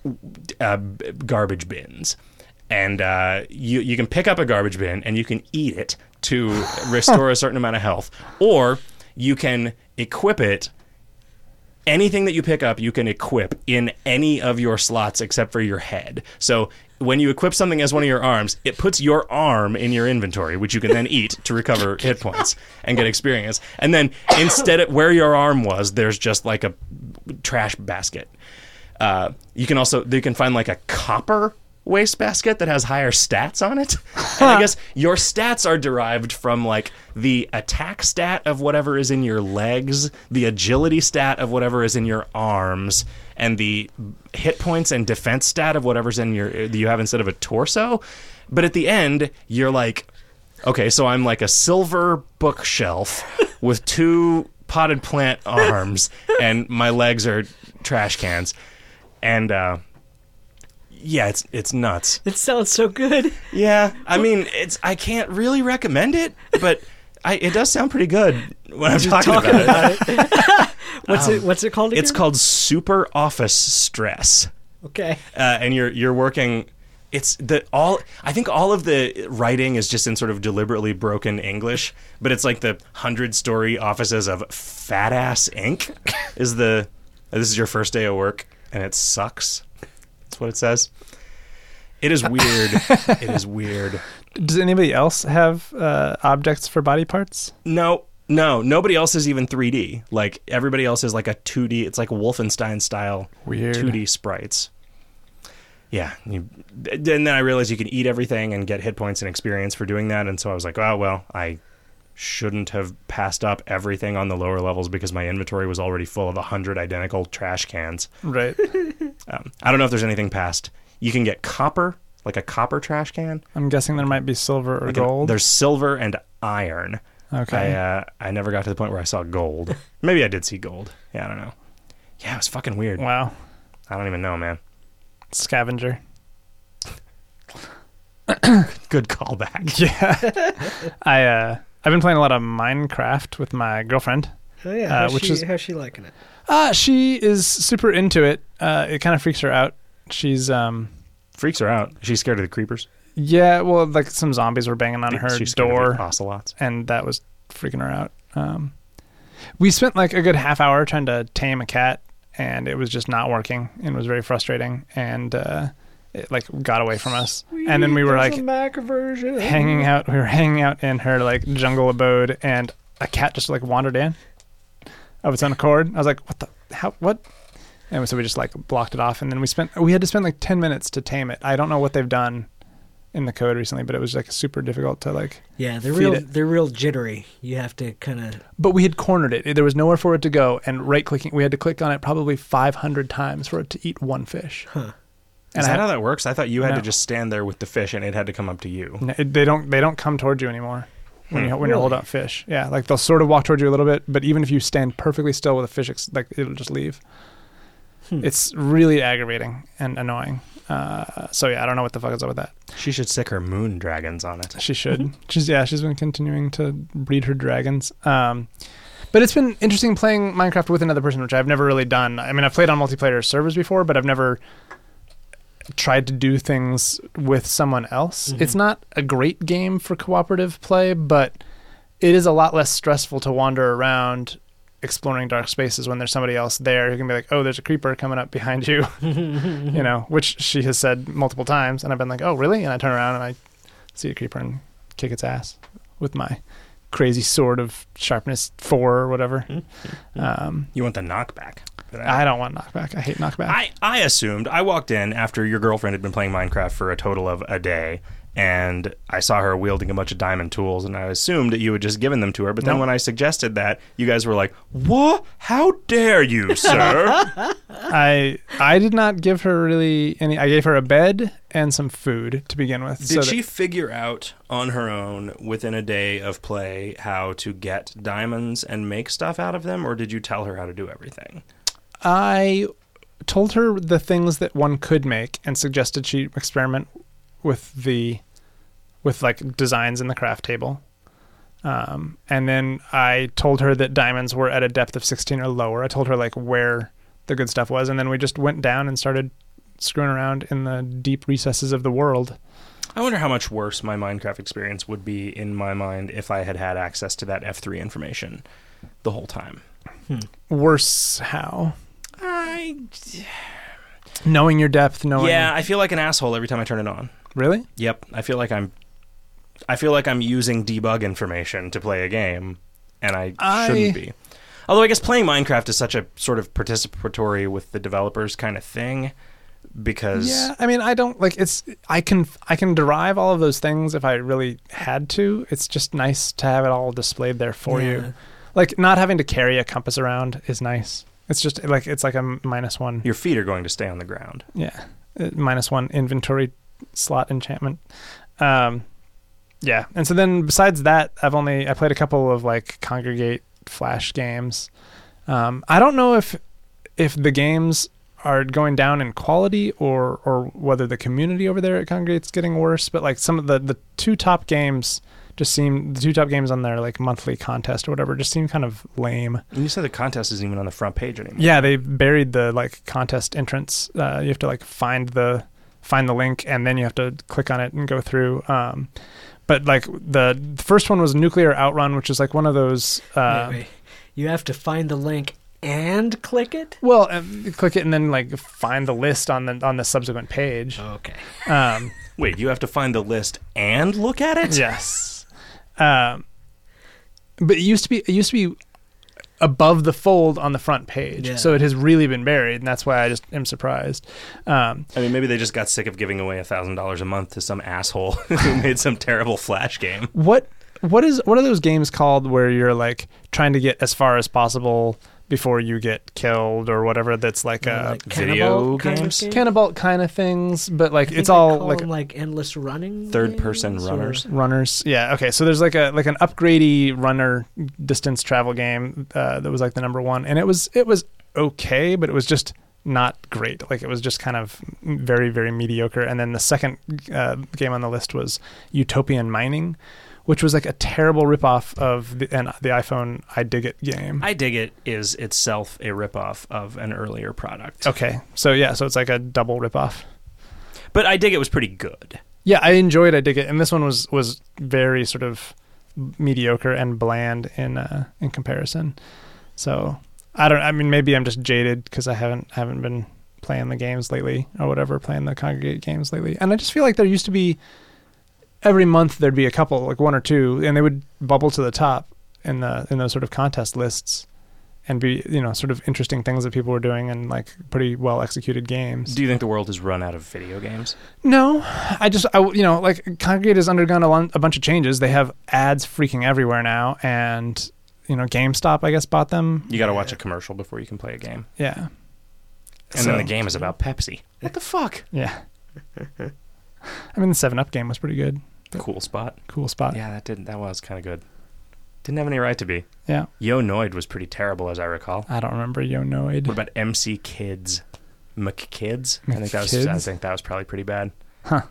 garbage bins. And you can pick up a garbage bin and you can eat it to restore a certain amount of health. Or you can equip it. Anything that you pick up, you can equip in any of your slots except for your head. So when you equip something as one of your arms, it puts your arm in your inventory, which you can then eat to recover hit points and get experience. And then instead of where your arm was, there's just like a trash basket. You can find like a copper wastebasket that has higher stats on it. And I guess your stats are derived from like the attack stat of whatever is in your legs, the agility stat of whatever is in your arms, and the hit points and defense stat of whatever's in you have instead of a torso. But at the end, you're like, okay, so I'm like a silver bookshelf with 2 potted plant arms, and my legs are trash cans. And yeah, it's nuts. It sounds so good. Yeah, I mean, I can't really recommend it, but it does sound pretty good when I'm talking about it. What's it called again? It's called Super Office Stress. Okay. And you're working. I think all of the writing is just in sort of deliberately broken English, but it's like the 100-story offices of Fat Ass Inc. This is your first day of work, and it sucks. That's what it says. It is weird. It is weird. Does anybody else have objects for body parts? No. Nobody else is even 3D. Like, everybody else is like a 2D. It's like Wolfenstein style Weird. 2D sprites. Yeah. And then I realized you can eat everything and get hit points and experience for doing that. And so I was like, oh, well, I shouldn't have passed up everything on the lower levels because my inventory was already full of 100 identical trash cans. Right. I don't know if there's anything past. You can get copper, like a copper trash can. I'm guessing there might be silver or gold. There's silver and iron. Okay. I never got to the point where I saw gold. Maybe I did see gold. Yeah, I don't know. Yeah, it was fucking weird. Wow. I don't even know, man. Scavenger. Good callback. Yeah. I've been playing a lot of Minecraft with my girlfriend. Oh yeah, how's she liking it? She is super into it. It kind of freaks her out. She's Freaks her out. She's scared of the creepers. Yeah, well, like some zombies were banging on her She's scared of door, the ocelots, and that was freaking her out. We spent like a good half hour trying to tame a cat, and it was just not working, and it was very frustrating, and it like got away from us. And then we were like hanging out. We were hanging out in her like jungle abode, and a cat just like wandered in of its own accord. I was like, what? And so we just like blocked it off, and then we had to spend like 10 minutes to tame it. I don't know what they've done in the code recently, but it was like super difficult to like. Yeah, they're real jittery. You have to kind of. But we had cornered it. There was nowhere for it to go, and right-clicking, we had to click on it probably 500 times for it to eat one fish. Huh. Is that how that works? I thought you had to just stand there with the fish, and it had to come up to you. No, they don't come towards you anymore when you hold out fish. Yeah, like they'll sort of walk towards you a little bit, but even if you stand perfectly still with a fish, like it'll just leave. It's really aggravating and annoying. So yeah, I don't know what the fuck is up with that. She should stick her moon dragons on it. She should. She's been continuing to breed her dragons. But it's been interesting playing Minecraft with another person, which I've never really done. I mean, I've played on multiplayer servers before, but I've never tried to do things with someone else. It's not a great game for cooperative play, but it is a lot less stressful to wander around exploring dark spaces when there's somebody else there who can be like, oh, there's a creeper coming up behind you, you know, which she has said multiple times. And I've been like, oh, really? And I turn around and I see a creeper and kick its ass with my crazy sword of sharpness 4 or whatever. You want the knockback. I don't want knockback. I hate knockback. I assumed, I walked in after your girlfriend had been playing Minecraft for a total of a day, and I saw her wielding a bunch of diamond tools, and I assumed that you had just given them to her. But then when I suggested that, you guys were like, "What? How dare you, sir?" I did not give her really any. I gave her a bed and some food to begin with. Did she figure out on her own within a day of play how to get diamonds and make stuff out of them, or did you tell her how to do everything? I told her the things that one could make and suggested she experiment with like designs in the craft table. And then I told her that diamonds were at a depth of 16 or lower. I told her like where the good stuff was, and then we just went down and started screwing around in the deep recesses of the world. I wonder how much worse my Minecraft experience would be in my mind if I had had access to that F3 information the whole time. Worse how? Knowing your depth, Yeah, I feel like an asshole every time I turn it on. Really? Yep, I feel like I'm using debug information to play a game, and I shouldn't be. Although I guess playing Minecraft is such a sort of participatory with the developers kind of thing, because yeah, I mean, I don't like it's. I can derive all of those things if I really had to. It's just nice to have it all displayed there for you. Like not having to carry a compass around is nice. It's just like it's like a -1. Your feet are going to stay on the ground. Yeah, -1 inventory slot enchantment. Yeah, and so then besides that, I played a couple of like Congregate Flash games. I don't know if the games are going down in quality or whether the community over there at Congregate's getting worse. But like some of the two top games on their like monthly contest or whatever just seem kind of lame. And you said the contest isn't even on the front page anymore. Yeah, they buried the like contest entrance. You have to like find the link and then you have to click on it and go through. But like the first one was Nuclear Outrun, which is like one of those. Wait. You have to find the link and click it. Well, click it and then like find the list on the subsequent page. Okay. Wait, you have to find the list and look at it? Yes. But it used to be above the fold on the front page. Yeah. So it has really been buried, and that's why I just am surprised. I mean, maybe they just got sick of giving away $1,000 a month to some asshole who made some terrible Flash game. What are those games called where you're like trying to get as far as possible before you get killed or whatever? That's like a like video games, Cannibal kind of things, but like it's they all call like them, like endless running third-person games, runners. Yeah, okay. So there's like an upgradey runner distance travel game that was like the number one, and it was okay, but it was just not great. Like it was just kind of very, very mediocre. And then the second game on the list was Utopian Mining, which was like a terrible ripoff of the iPhone I Dig It game. I Dig It is itself a ripoff of an earlier product. Okay, so it's like a double ripoff. But I Dig It was pretty good. Yeah, I enjoyed I Dig It, and this one was very sort of mediocre and bland in comparison. So I mean, maybe I'm just jaded because I haven't been playing the games lately or whatever, playing the Congregate games lately, and I just feel like there used to be. Every month there'd be a couple, like one or two, and they would bubble to the top in those sort of contest lists and be, sort of interesting things that people were doing and like pretty well executed games. Do you think the world has run out of video games? No, like Congregate has undergone a bunch of changes. They have ads freaking everywhere now, and GameStop, I guess, bought them. You got to watch a commercial before you can play a game. Yeah. And then the game is about Pepsi. What the fuck? Yeah. I mean, the 7-Up game was pretty good. Cool spot. Yeah, that was kind of good. Didn't have any right to be. Yeah. Yo Noid was pretty terrible, as I recall. I don't remember Yo Noid. What about MC Kids? McKids? I think that was probably pretty bad. Huh.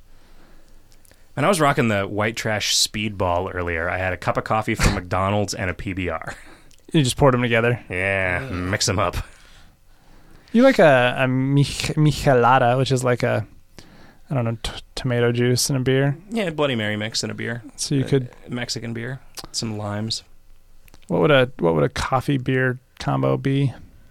And I was rocking the White Trash Speedball earlier. I had a cup of coffee from McDonald's and a PBR. You just poured them together? Yeah, mix them up. You like a michelada, which is like a, I don't know, tomato juice in a beer? Yeah, Bloody Mary mix in a beer. So you could... Mexican beer. Some limes. What would a coffee beer combo be?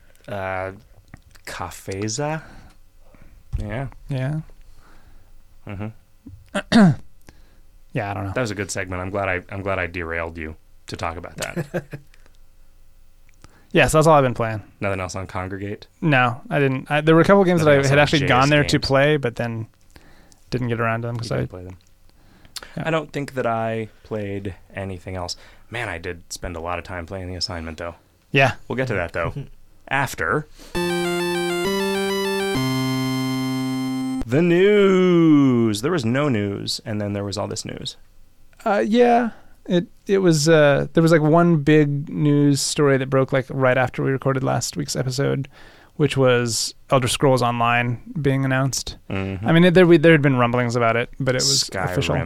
Cafeza. Yeah. Yeah. Mm-hmm. Yeah, I don't know. That was a good segment. I'm glad I derailed you to talk about that. Yeah, so that's all I've been playing. Nothing else on Congregate. No, I didn't. There were a couple games Nothing that I else had on actually Jay's gone there to games. play, but then didn't get around to them You because didn't I. play them. Yeah. I don't think that I played anything else. Man, I did spend a lot of time playing The Assignment, though. Yeah. We'll get to that, though. After the news. There was no news, and then there was all this news. Yeah. It was there was like one big news story that broke like right after we recorded last week's episode, which was Elder Scrolls Online being announced. Mm-hmm. I mean, there had been rumblings about it, but it was official.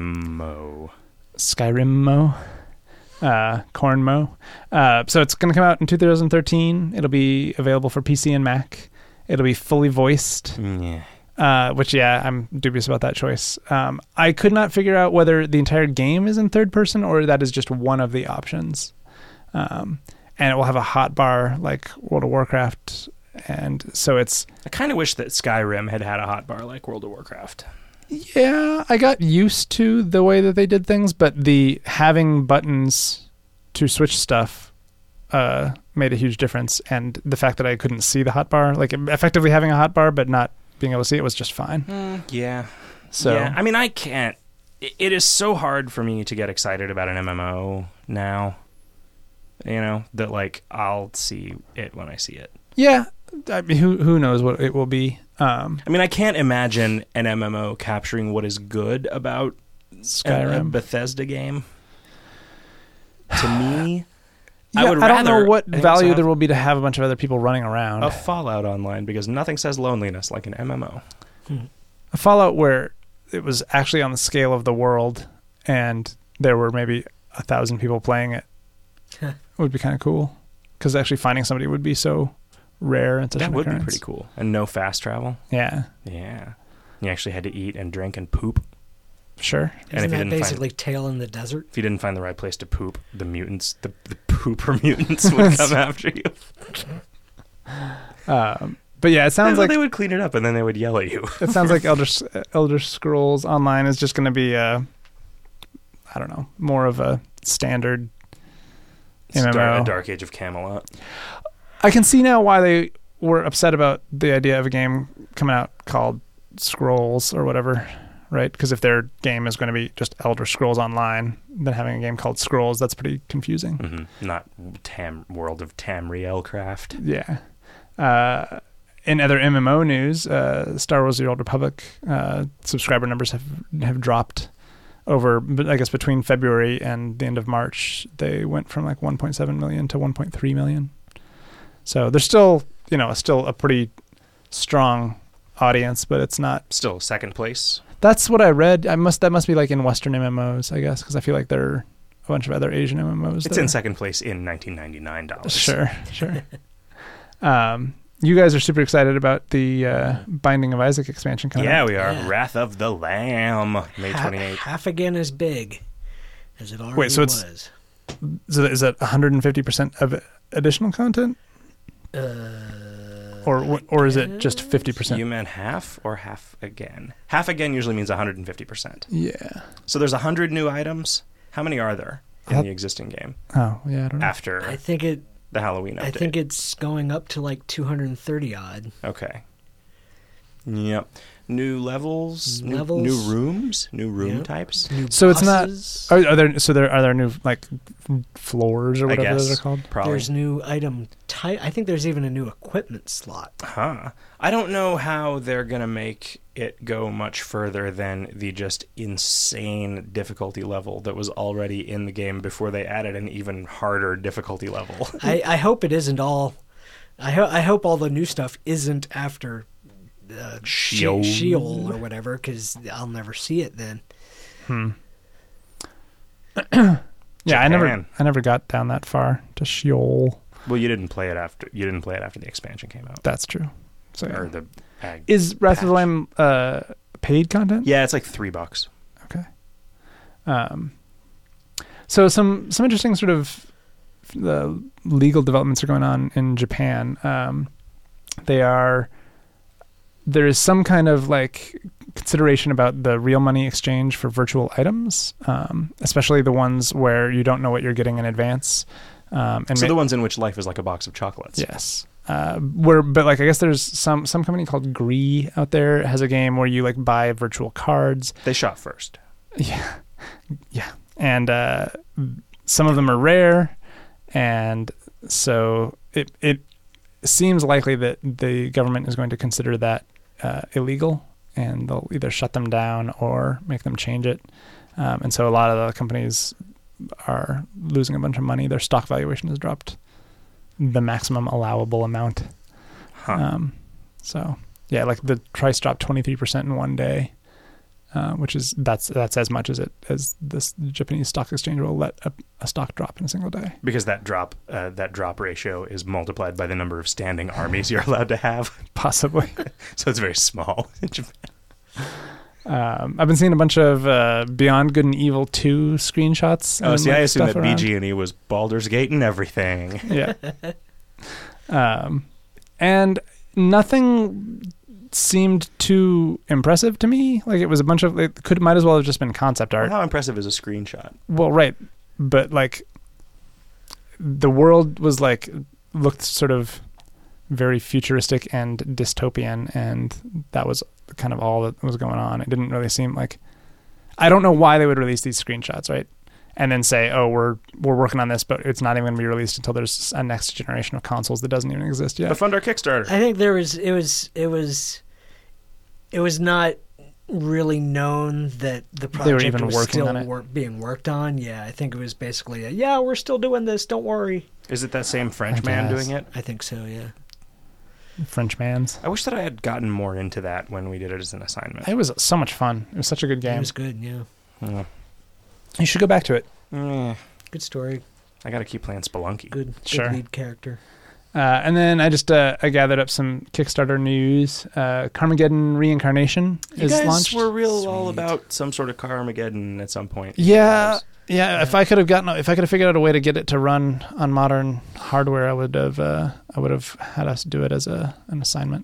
Skyrim Corn Mo. So it's going to come out in 2013. It'll be available for PC and Mac. It'll be fully voiced. Yeah. Which, yeah, I'm dubious about that choice. I could not figure out whether the entire game is in third person or that is just one of the options. And it will have a hotbar like World of Warcraft. And so it's... I kind of wish that Skyrim had a hotbar like World of Warcraft. Yeah, I got used to the way that they did things, but the having buttons to switch stuff made a huge difference. And the fact that I couldn't see the hotbar, like effectively having a hotbar but not being able to see it was just fine. Yeah. So yeah, I mean, I can't. It is so hard for me to get excited about an MMO now. You know, that like I'll see it when I see it. yeah, I mean, who knows what it will be. I mean, I can't imagine an MMO capturing what is good about Skyrim. a Bethesda game. To me, Yeah, I don't know what value there will be to have a bunch of other people running around. a Fallout Online, because nothing says loneliness like an MMO. A Fallout where it was actually on the scale of the world and there were maybe 1,000 people playing it would be kind of cool, because actually finding somebody would be so rare and such That an would be occurrence. pretty cool. And no fast travel. Yeah, Yeah. You actually had to eat and drink and poop. sure. And Isn't if you that didn't basically Tale in the Desert? If you didn't find the right place to poop, the mutants, the pooper mutants would come after you. But yeah, it sounds like they would clean it up and then they would yell at you. it sounds like Elder Scrolls Online is just going to be I don't know, more of a standard MMO. A Dark Age of Camelot. I can see now why they were upset about the idea of a game coming out called Scrolls or whatever, right? Because if their game is going to be just Elder Scrolls Online, then having a game called Scrolls, that's pretty confusing. Mm-hmm. Not World of Tamriel Craft. Yeah. In other MMO news, Star Wars: The Old Republic subscriber numbers have dropped over, I guess, between February and the end of March. They went from like 1.7 million to 1.3 million. So they're still, still a pretty strong audience, but it's not. Still second place. That's what I read. That must be like in Western MMOs, I guess, because I feel like there are a bunch of other Asian MMOs. It's in second place in $1999. Sure. You guys are super excited about the Binding of Isaac expansion coming out. Yeah, we are. Yeah. Wrath of the Lamb, May 28th. Half again as big as it already Wait, so it's- was. So is that 150% of additional content, or is it just 50%? You meant half or half again? Half again usually means 150%. Yeah. So there's 100 new items. How many are there in the existing game Oh, yeah. I don't know. after I think the Halloween update? I think it's going up to like 230 odd. Okay. Yep. New levels, Levels. new rooms, new room Yep. types. New So it's not- bosses. Are there new like floors or I whatever guess those are called? probably. There's new item type. I think there's even a new equipment slot. Huh. I don't know how they're going to make it go much further than the just insane difficulty level that was already in the game before they added an even harder difficulty level. I hope it isn't all. I hope all the new stuff isn't after Sheol. Sheol or whatever, because I'll never see it then. Yeah, I Japan. never got down that far to Sheol. Well, you didn't play it after the expansion came out. That's true. So yeah. Or the ag- Is Wrath of the patch. Lamb paid content? Yeah, it's like $3. Okay. So some interesting sort of legal developments are going on in Japan. There is some kind of like consideration about the real money exchange for virtual items, especially the ones where you don't know what you're getting in advance. And so the ones in which life is like a box of chocolates. Yes. But like I guess there's some company called Gree out there has a game where you like buy virtual cards. They shot first. Yeah. And some of them are rare, and so it seems likely that the government is going to consider that illegal, and they'll either shut them down or make them change it. And so a lot of the companies are losing a bunch of money. Their stock valuation has dropped the maximum allowable amount. So yeah, like the price dropped 23% in one day, which is that's as much as this Japanese stock exchange will let a stock drop in a single day. Because that drop ratio is multiplied by the number of standing armies you're allowed to have. Possibly. So it's very small in Japan. I've been seeing a bunch of Beyond Good and Evil 2 screenshots. Oh, see, I assume that around. BG&E was Baldur's Gate and everything. Yeah. And nothing seemed too impressive to me. Like it was a bunch of might as well have just been concept art. Well, how impressive is a screenshot? Well, right, but like the world was looked sort of very futuristic and dystopian, and that was kind of all that was going on. It didn't really seem like, I don't know why they would release these screenshots, right? And then say, oh, we're working on this, but it's not even going to be released until there's a next generation of consoles that doesn't even exist yet. But fund our Kickstarter. I think it was not really known that the project even was working still on it. being worked on. Yeah, I think it was basically we're still doing this, don't worry. Is it that same French man doing it? I think so, yeah. Frenchmans. I wish that I had gotten more into that when we did it as an assignment. It was so much fun. It was such a good game. It was good, yeah. Yeah. You should go back to it. Good story. I got to keep playing Spelunky. Good Sure. lead character. And then I just I gathered up some Kickstarter news. Carmageddon Reincarnation is launched. You guys were real all about some sort of Carmageddon at some point. Yeah. If I could have figured out a way to get it to run on modern hardware, I would have had us do it as an assignment.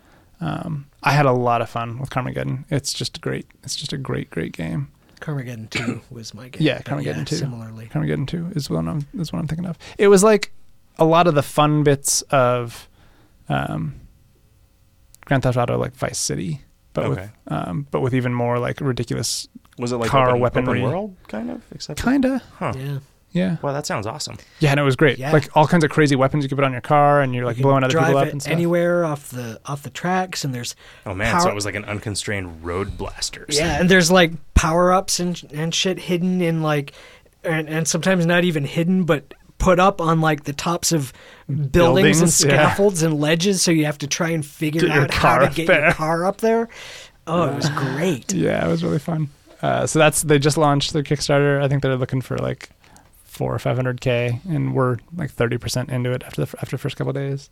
I had a lot of fun with Carmageddon. It's just great. It's just a great game. Carmageddon 2 was my game. Yeah, Carmageddon 2. Similarly. Carmageddon 2 is what I'm thinking of. It was like a lot of the fun bits of Grand Theft Auto, like Vice City, but with even more like ridiculous. Was it like car open weaponry world kind of? Kinda. Huh. Yeah. Wow, that sounds awesome. Yeah, and it was great. Yeah. Like all kinds of crazy weapons you could put on your car, and you're like blowing other people up and stuff. Anywhere off the tracks, and there's Oh man, so it was like an unconstrained road blasters. yeah, and there's like power ups and shit hidden in like, and sometimes not even hidden, but put up on like the tops of buildings and scaffolds and ledges, so you have to try and figure out how to get your car up there. Oh, it was great. Yeah, it was really fun. So they just launched their Kickstarter. I think they're looking for like 400 or 500K, and we're like 30% into it after the first couple of days.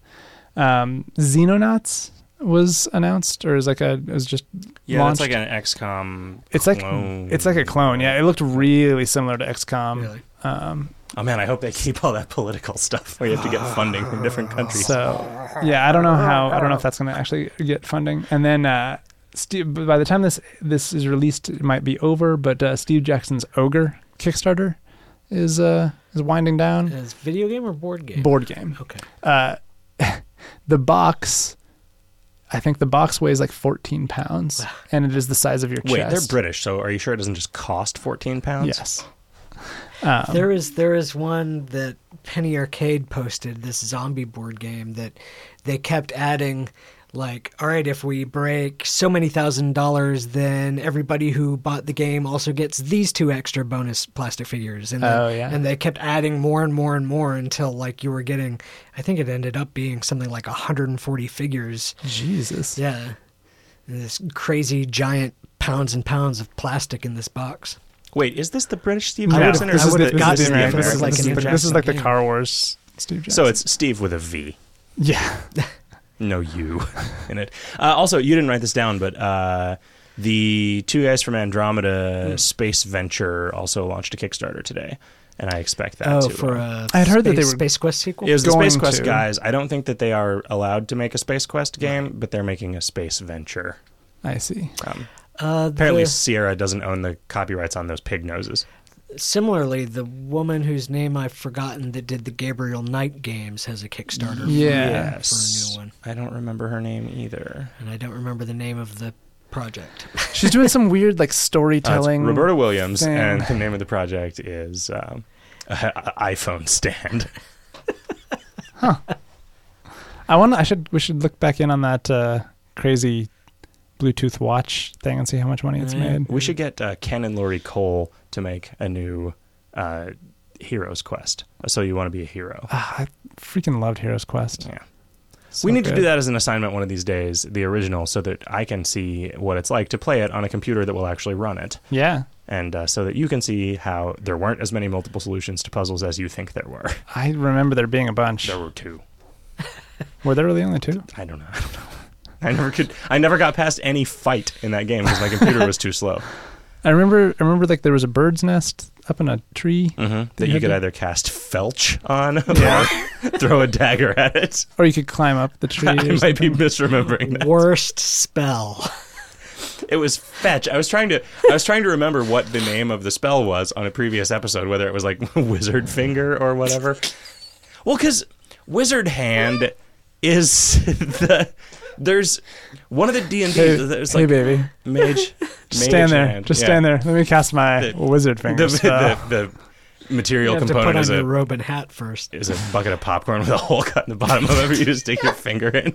Xenonauts was announced, or is it was just launched. It's like an XCOM. Clone. It's like a clone. Yeah, it looked really similar to XCOM. Really? Oh man, I hope they keep all that political stuff where you have to get funding from different countries. So yeah, I don't know if that's going to actually get funding. And then Steve, by the time this is released, it might be over. But Steve Jackson's Ogre Kickstarter is winding down. Is it video game or board game? Board game. Okay. The box. I think the box weighs like 14 pounds, and it is the size of your chest. Wait, they're British, so are you sure it doesn't just cost 14 pounds? Yes. There is one that Penny Arcade posted, this zombie board game that they kept adding, like, all right, if we break so many $1,000, then everybody who bought the game also gets these 2 extra bonus plastic figures. And then, and they kept adding more and more and more until like you were getting, I think it ended up being something like 140 figures. Jesus. Yeah. And this crazy giant pounds and pounds of plastic in this box. Wait, is this the British Steve No, Jackson? this is the American. American This is like the game. Car Wars Steve Jackson. So it's Steve with a V. Yeah. No U in it. Also, you didn't write this down, but The two guys from Andromeda Space Venture also launched a Kickstarter today, and I expect that to. For a I had heard that they were Space Quest sequel? It was the going Space Quest to. guys. I don't think that they are allowed to make a Space Quest game, but they're making a Space Venture. I see. Apparently, Sierra doesn't own the copyrights on those pig noses. Similarly, the woman whose name I've forgotten that did the Gabriel Knight games has a Kickstarter Yeah. for a new one. I don't remember her name either. And I don't remember the name of the project. She's doing some weird like storytelling. It's Roberta Williams, thing. and the name of the project is a iPhone stand. We should look back in on that crazy Bluetooth watch thing and see how much money it's made. We should get Ken and Lori Cole to make a new Heroes Quest. So you want to be a hero. I freaking loved Heroes Quest. Yeah. So We need to good. do that as an assignment one of these days, the original, so that I can see what it's like to play it on a computer that will actually run it. Yeah. And so that you can see how there weren't as many multiple solutions to puzzles as you think there were. I remember there being a bunch. There were two. Were there really only two? I don't know. I never got past any fight in that game because my computer was too slow. I remember like there was a bird's nest up in a tree. That you could either cast Felch on or throw a dagger at it. Or you could climb up the tree. I or might be something. misremembering that. Worst spell. It was fetch. I was trying to remember what the name of the spell was on a previous episode, whether it was like Wizard Finger or whatever. Well, because Wizard Hand is there's one of the D&D. There's Hey, like baby. Mage. Stand there. Hand. Just Yeah. stand there. Let me cast my wizard finger spell. The You material have to component put is on your a robe and hat first. bucket of popcorn with a hole cut in the bottom of it. You just stick your finger in.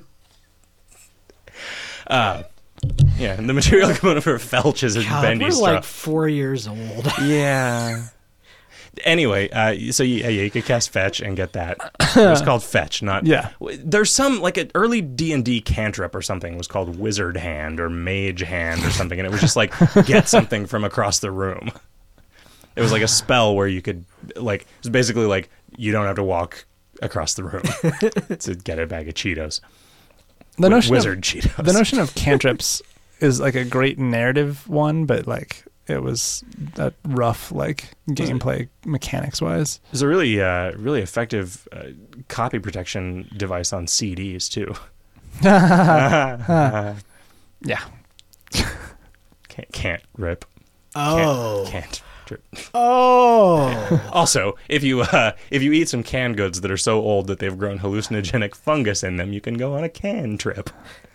Yeah, and the material component for Felch is a God, bendy we're straw. like 4 years old. Yeah. Anyway, so you could cast Fetch and get that. It was called Fetch, not... Yeah. There's some, like an early D&D cantrip or something was called Wizard Hand or Mage Hand or something, and it was just like, get something from across the room. It was like a spell where you could, like, it was basically like, you don't have to walk across the room to get a bag of Cheetos. The notion Wizard Cheetos. The notion of cantrips is like a great narrative one, but like it was a rough like gameplay mechanics wise. There's a really effective copy protection device on CDs too. Yeah. Can't rip. Oh. Can't drip. Oh. Also, if you eat some canned goods that are so old that they've grown hallucinogenic fungus in them, you can go on a can trip.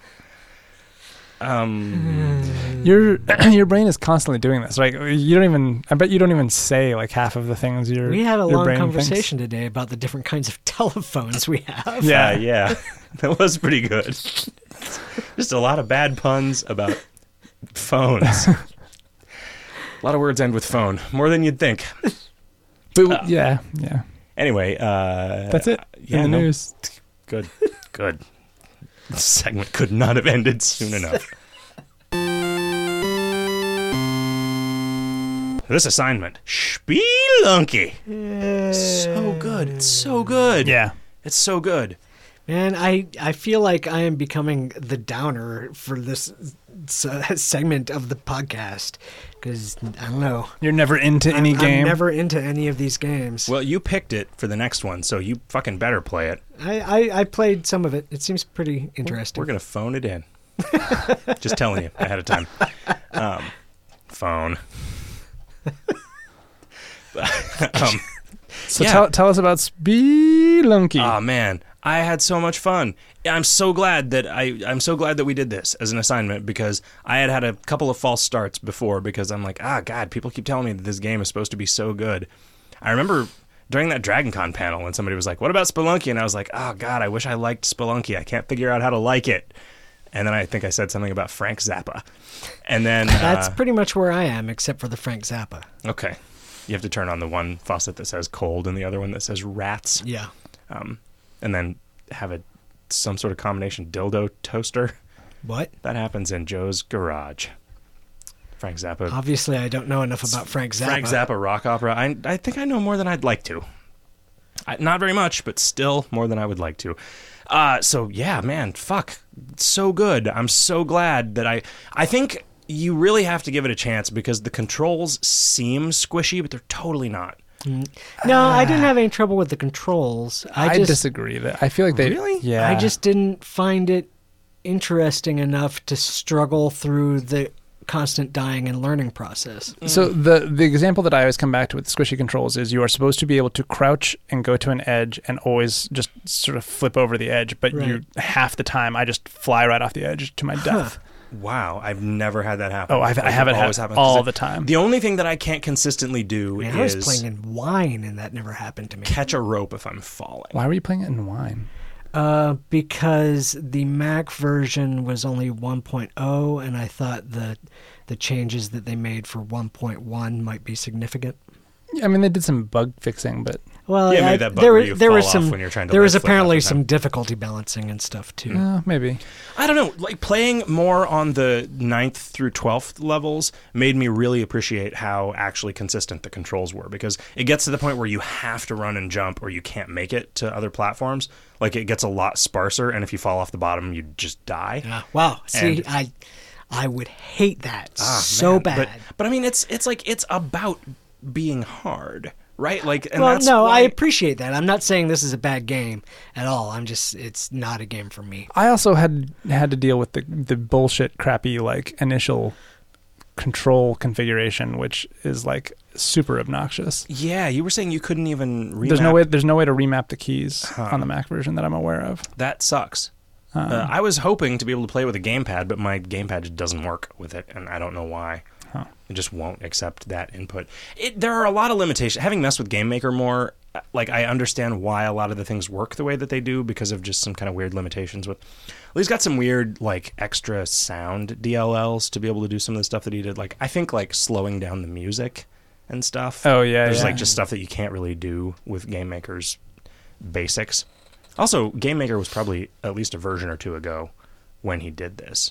Your brain is constantly doing this. Like I bet you don't even say like half of the things We had a your long brain conversation today about the different kinds of telephones we have. Yeah. Yeah, that was pretty good. Just a lot of bad puns about phones. A lot of words end with phone, more than you'd think. But yeah. Anyway, That's it. yeah, in the no. news. Good. This segment could not have ended soon enough. This assignment, Spelunky. So good. It's so good. Yeah. It's so good. Man, I feel like I am becoming the downer for this segment of the podcast because I don't know. You're never into any game. I'm never into any of these games. Well, you picked it for the next one, so you fucking better play it. I played some of it. It seems pretty interesting. We're going to phone it in. Just telling you ahead of time. Phone. So yeah. tell us about Spelunky. Oh man, I had so much fun. I'm so glad that we did this as an assignment because I had a couple of false starts before because I'm like, God, people keep telling me that this game is supposed to be so good. I remember during that DragonCon panel when somebody was like, "What about Spelunky?" and I was like, "Oh God, I wish I liked Spelunky. I can't figure out how to like it." And then I think I said something about Frank Zappa, and then That's pretty much where I am, except for the Frank Zappa. okay. You have to turn on the one faucet that says cold and the other one that says rats. Yeah. And then have some sort of combination dildo toaster. What? That happens in Joe's garage. Frank Zappa. Obviously, I don't know enough about Frank Zappa. Frank Zappa rock opera. I think I know more than I'd like to. Not very much, but still more than I would like to. So yeah, man, fuck. It's so good. I'm so glad that I think you really have to give it a chance because the controls seem squishy, but they're totally not. No, I didn't have any trouble with the controls. I disagree. I feel like they Really? Yeah, I just didn't find it interesting enough to struggle through the constant dying and learning process. So the example that I always come back to with squishy controls is you are supposed to be able to crouch and go to an edge and always just sort of flip over the edge, but Right. you half the time I just fly right off the edge to my death. Wow, I've never had that happen. Oh, I have it always happen happens. all the time. The only thing that I can't consistently do Man, I was is playing in wine and that never happened to me. catch a rope if I'm falling. Why were you playing it in wine? Because the Mac version was only 1.0, and I thought the changes that they made for 1.1 might be significant. I mean, they did some bug fixing, but Well, Yeah, maybe that bug there, where you there fall was off some. when you're trying to there was lift flip apparently half the time. some difficulty balancing and stuff too. maybe. I don't know. Like playing more on the 9th through 12th levels made me really appreciate how actually consistent the controls were because it gets to the point where you have to run and jump or you can't make it to other platforms. Like it gets a lot sparser, and if you fall off the bottom, you just die. Yeah. Wow. See, And- I would hate that Ah, so man. bad. But I mean, it's like it's about being hard, right? Like, and Well, that's no, why- I appreciate that. I'm not saying this is a bad game at all. It's not a game for me. I also had to deal with the bullshit, crappy like initial control configuration, which is like super obnoxious. Yeah, you were saying you couldn't even remap. There's no way to remap the keys on the Mac version that I'm aware of. That sucks. I was hoping to be able to play with a gamepad, but my gamepad just doesn't work with it, and I don't know why. It just won't accept that input. There are a lot of limitations. Having messed with GameMaker more, like I understand why a lot of the things work the way that they do because of just some kind of weird limitations with. Well, he's got some weird like extra sound DLLs to be able to do some of the stuff that he did. Like I think like slowing down the music and stuff. Oh, yeah, there's yeah. like just stuff that you can't really do with GameMaker's basics. Also, GameMaker was probably at least a version or two ago when he did this.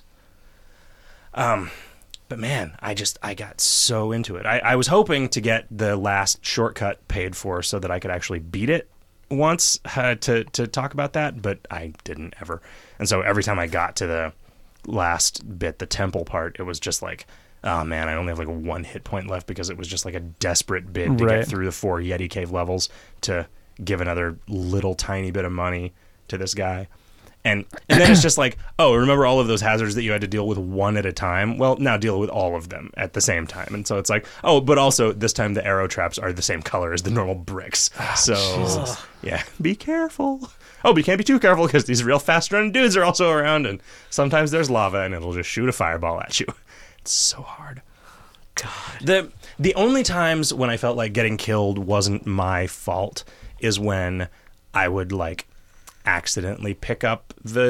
But man, I got so into it. I was hoping to get the last shortcut paid for so that I could actually beat it once to talk about that, but I didn't ever. And so every time I got to the last bit, the temple part, it was just like, oh man, I only have like 1 hit point left because it was just like a desperate bid to Right. get through the 4 Yeti Cave levels to give another little tiny bit of money to this guy. And then it's just like, oh, remember all of those hazards that you had to deal with one at a time? Well, now deal with all of them at the same time. And so it's like, oh, but also this time the arrow traps are the same color as the normal bricks. So, yeah, be careful. Oh, but you can't be too careful because these real fast-running dudes are also around, and sometimes there's lava, and it'll just shoot a fireball at you. It's so hard. God. The only times when I felt like getting killed wasn't my fault is when I would, like, accidentally pick up the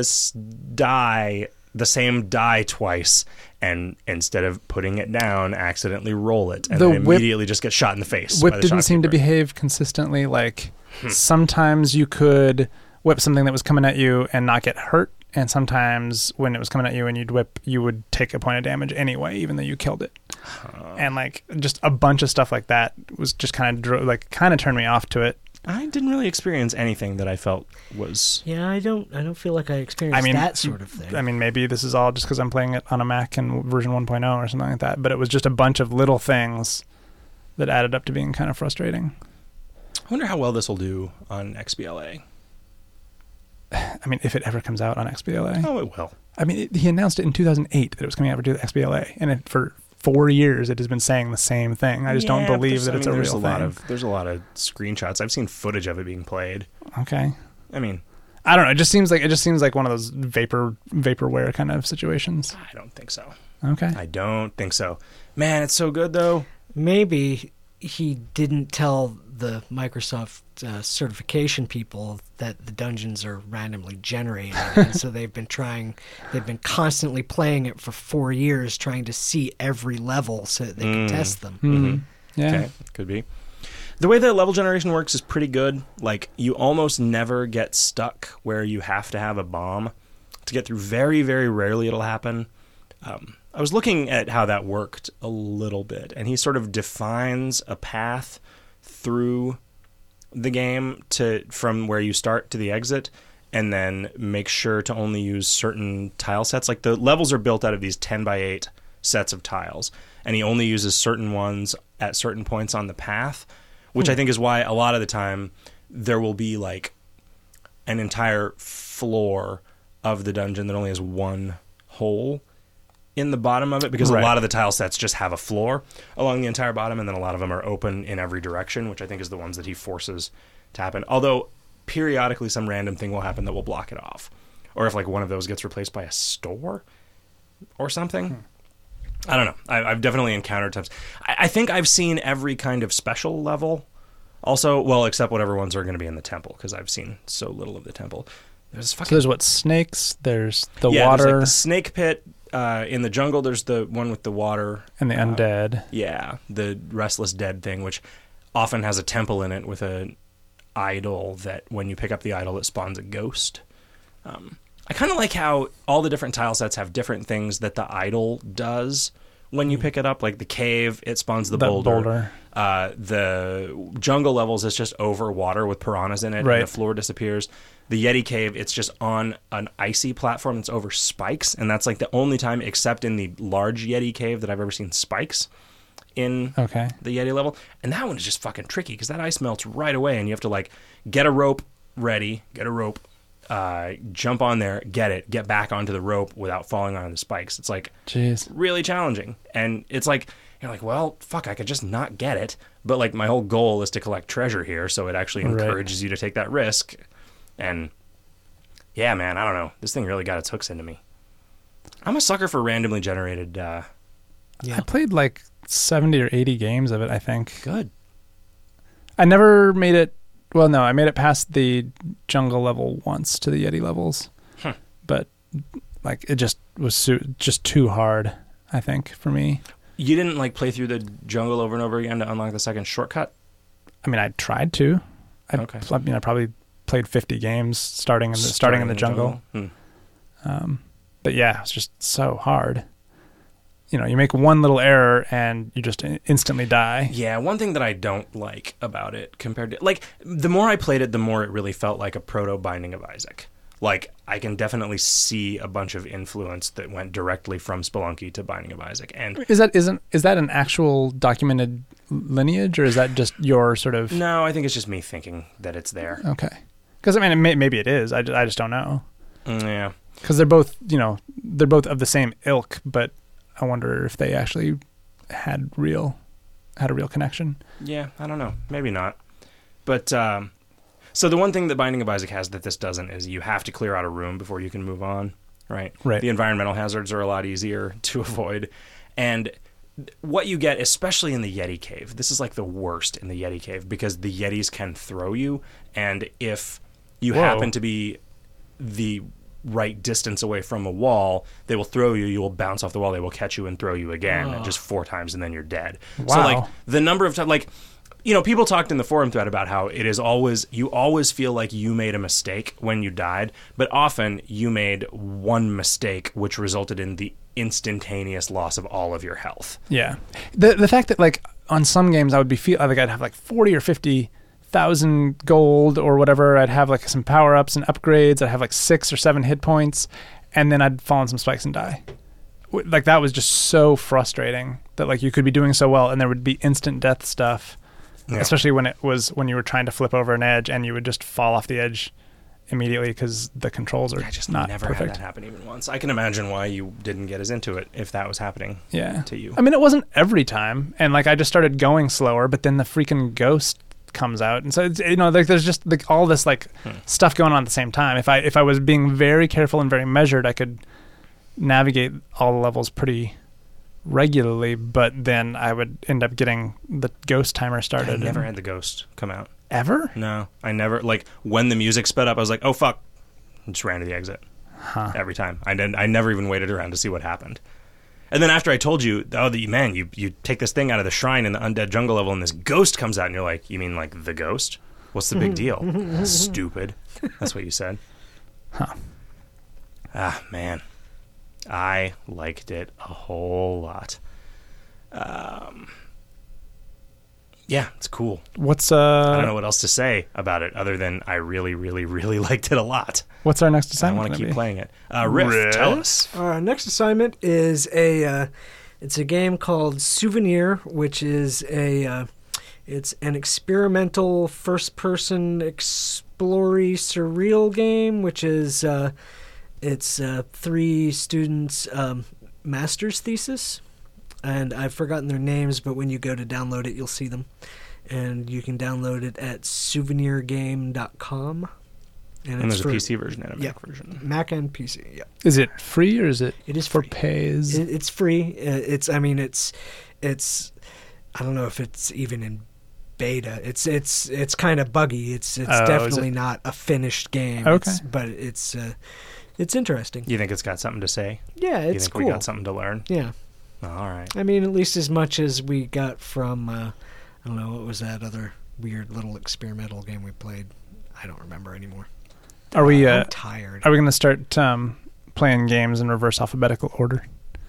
same die twice, and instead of putting it down, accidentally roll it, and The then whip- immediately just get shot in the face. Whip by the didn't seem to shopkeeper. behave consistently. Like sometimes you could whip something that was coming at you and not get hurt, and sometimes when it was coming at you and you'd whip, you would take a point of damage anyway, even though you killed it. And like just a bunch of stuff like that was just kind of turned me off to it. I didn't really experience anything that I felt was... Yeah, I don't feel like I experienced that sort of thing. I mean, maybe this is all just because I'm playing it on a Mac and version 1.0 or something like that, but it was just a bunch of little things that added up to being kind of frustrating. I wonder how well this will do on XBLA. I mean, if it ever comes out on XBLA. Oh, it will. I mean, he announced it in 2008 that it was coming out for XBLA, and for 4 years it has been saying the same thing. I just don't believe that it's a real thing. There's a lot of screenshots. I've seen footage of it being played. Okay. I mean, I don't know. It just seems like one of those vaporware kind of situations. I don't think so. Okay. I don't think so. Man, it's so good though. Maybe he didn't tell the Microsoft certification people that the dungeons are randomly generated, and so they've been constantly playing it for 4 years, trying to see every level so that they can test them. Mm-hmm. Yeah. Okay, could be. The way that level generation works is pretty good. Like, you almost never get stuck where you have to have a bomb to get through. Very, very rarely it'll happen. I was looking at how that worked a little bit, and he sort of defines a path through the game from where you start to the exit, and then make sure to only use certain tile sets. Like, the levels are built out of these 10 by 8 sets of tiles, and he only uses certain ones at certain points on the path, which I think is why a lot of the time there will be like an entire floor of the dungeon that only has one hole in the bottom of it, because Right. a lot of the tile sets just have a floor along the entire bottom, and then a lot of them are open in every direction, which I think is the ones that he forces to happen. Although periodically some random thing will happen that will block it off. Or if like one of those gets replaced by a store or something. I don't know. I've definitely encountered times. I think I've seen every kind of special level. Also, well, except whatever ones are going to be in the temple, because I've seen so little of the temple. There's So there's what, snakes, there's the There's water, like the snake pit. In the jungle, there's the one with the water. and the undead. Yeah, the restless dead thing, which often has a temple in it with an idol that when you pick up the idol, it spawns a ghost. I kind of like how all the different tile sets have different things that the idol does when you pick it up. Like the cave, it spawns the boulder. The jungle levels, it's just over water with piranhas in it, Right. and the floor disappears. The Yeti cave, it's just on an icy platform that's over spikes, and that's like the only time, except in the large Yeti cave, that I've ever seen spikes in Okay. the Yeti level. And that one is just fucking tricky because that ice melts right away, and you have to like get a rope ready, jump on there, get back onto the rope without falling onto the spikes. It's like Jeez. really challenging, and it's like you're like, well, fuck, I could just not get it, but like my whole goal is to collect treasure here, so it actually Right. encourages you to take that risk. And yeah, man, I don't know, this thing really got its hooks into me. I'm a sucker for randomly generated Yeah. I played like 70 or 80 games of it, I think. good. I never made it. Well, no, I made it past the jungle level once to the Yeti levels, but like it just was just too hard, I think, for me. You didn't like play through the jungle over and over again to unlock the second shortcut? I mean, I tried to. Okay. I mean, I probably played 50 games starting in the jungle. But yeah, it's just so hard. You know, you make one little error and you just instantly die. Yeah, one thing that I don't like about it compared to, like, the more I played it, the more it really felt like a proto Binding of Isaac. Like, I can definitely see a bunch of influence that went directly from Spelunky to Binding of Isaac. And Is that an actual documented lineage, or is that just your sort of? no, I think it's just me thinking that it's there. Okay, because I mean, maybe it is. I just don't know. Yeah. Because they're both of the same ilk, but I wonder if they actually had a real connection. Yeah, I don't know. Maybe not. But, so the one thing that Binding of Isaac has that this doesn't is you have to clear out a room before you can move on, right? Right. The environmental hazards are a lot easier to avoid. And what you get, especially in the Yeti cave, this is like the worst in the Yeti cave because the Yetis can throw you, and if you Whoa. happen to be the right distance away from a wall, they will throw you, you will bounce off the wall, they will catch you and throw you again, just 4 times, and then you're dead. So Wow. like the number of times, like, you know, people talked in the forum thread about how it is always, you always feel like you made a mistake when you died, but often you made one mistake which resulted in the instantaneous loss of all of your health. Yeah, the fact that like on some games I would be like I'd have like 40 or 50,000 gold or whatever. I'd have like some power ups and upgrades. I'd have like 6 or 7 hit points, and then I'd fall on some spikes and die. Like that was just so frustrating that like you could be doing so well and there would be instant death stuff. Yeah. Especially when you were trying to flip over an edge and you would just fall off the edge immediately because the controls are I just not never perfect. had that happen even once. I can imagine why you didn't get as into it if that was happening Yeah. to you. I mean, it wasn't every time, and like I just started going slower, but then the freaking ghost comes out, and so it's, you know, like there's just like all this like stuff going on at the same time. If I was being very careful and very measured, I could navigate all the levels pretty regularly, but then I would end up getting the ghost timer started. I never and- had the ghost come out. ever. No, I never, like, when the music sped up, I was like, oh, fuck. And just ran to the exit. Huh. Every time. I never even waited around to see what happened. And then after I told you, you take this thing out of the shrine in the undead jungle level and this ghost comes out and you're like, you mean like the ghost? What's the big deal? Stupid. That's what you said. Huh. Ah, man. I liked it a whole lot. Yeah, it's cool. What's I don't know what else to say about it other than I really, really, really liked it a lot. what's our next I assignment? want to gonna keep be? playing it. Riff, tell us. Our next assignment is a It's a game called Souvenir, which is it's an experimental first-person explory surreal game, which is it's 3 students' master's thesis, and I've forgotten their names, but when you go to download it, you'll see them, and you can download it at souvenirgame.com. And there's a PC version and a Mac version. Mac and PC, yeah. Is it free or is it? It is for free. pays? It's free. It's I don't know if it's even in beta. It's kind of buggy. It's definitely not a finished game. Okay. But it's interesting. You think it's got something to say? Yeah, it's You think cool. we got something to learn? Yeah. Oh, all right. I mean, at least as much as we got from I don't know, what was that other weird little experimental game we played? I don't remember anymore. Are we? I'm tired. Are we going to start playing games in reverse alphabetical order?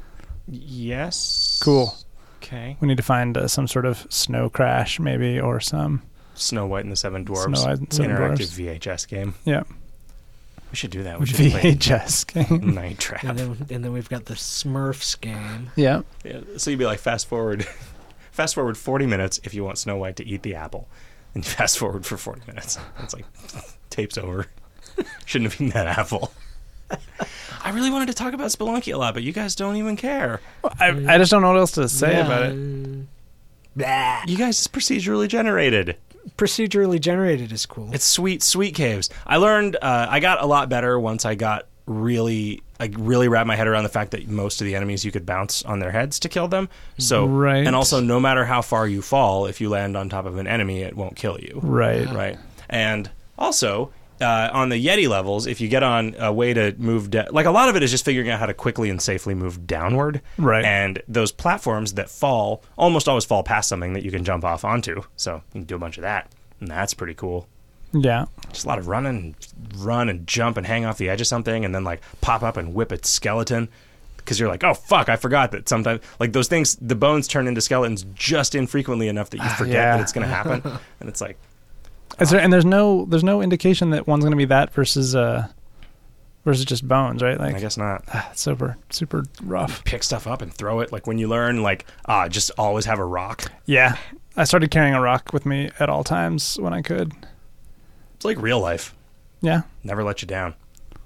Yes. Cool. Okay. We need to find some sort of Snow Crash, maybe, or some Snow White and the Seven Dwarfs. Snow White and the Seven interactive Dwarfs. VHS game. Yeah. We should do that. We should play VHS game. Night Trap. and then we've got the Smurfs game. Yeah. Yeah, so you'd be like, fast forward 40 minutes if you want Snow White to eat the apple. And you fast forward for 40 minutes. It's like, tape's over. Shouldn't have eaten that apple. I really wanted to talk about Spelunky a lot, but you guys don't even care. I just don't know what else to say about it. Blah. You guys, it's procedurally generated. Procedurally generated is cool. It's sweet, sweet caves. I learned, I got a lot better once I really wrapped my head around the fact that most of the enemies you could bounce on their heads to kill them. So, Right. And also, no matter how far you fall, if you land on top of an enemy, it won't kill you. Right. Right. And also, on the Yeti levels, if you get on a way to move like a lot of it is just figuring out how to quickly and safely move downward. Right. And those platforms that fall almost always fall past something that you can jump off onto. So you can do a bunch of that. And that's pretty cool. Yeah. Just a lot of run and jump and hang off the edge of something and then like pop up and whip a skeleton. Because you're like, oh, fuck, I forgot that sometimes, like those things, the bones turn into skeletons just infrequently enough that you forget that it's going to happen. And it's like, There's no indication that one's going to be that versus just bones, right? Like, I guess not. it's super rough. Pick stuff up and throw it. Like when you learn, like, just always have a rock. Yeah. I started carrying a rock with me at all times when I could. It's like real life. Yeah. Never let you down.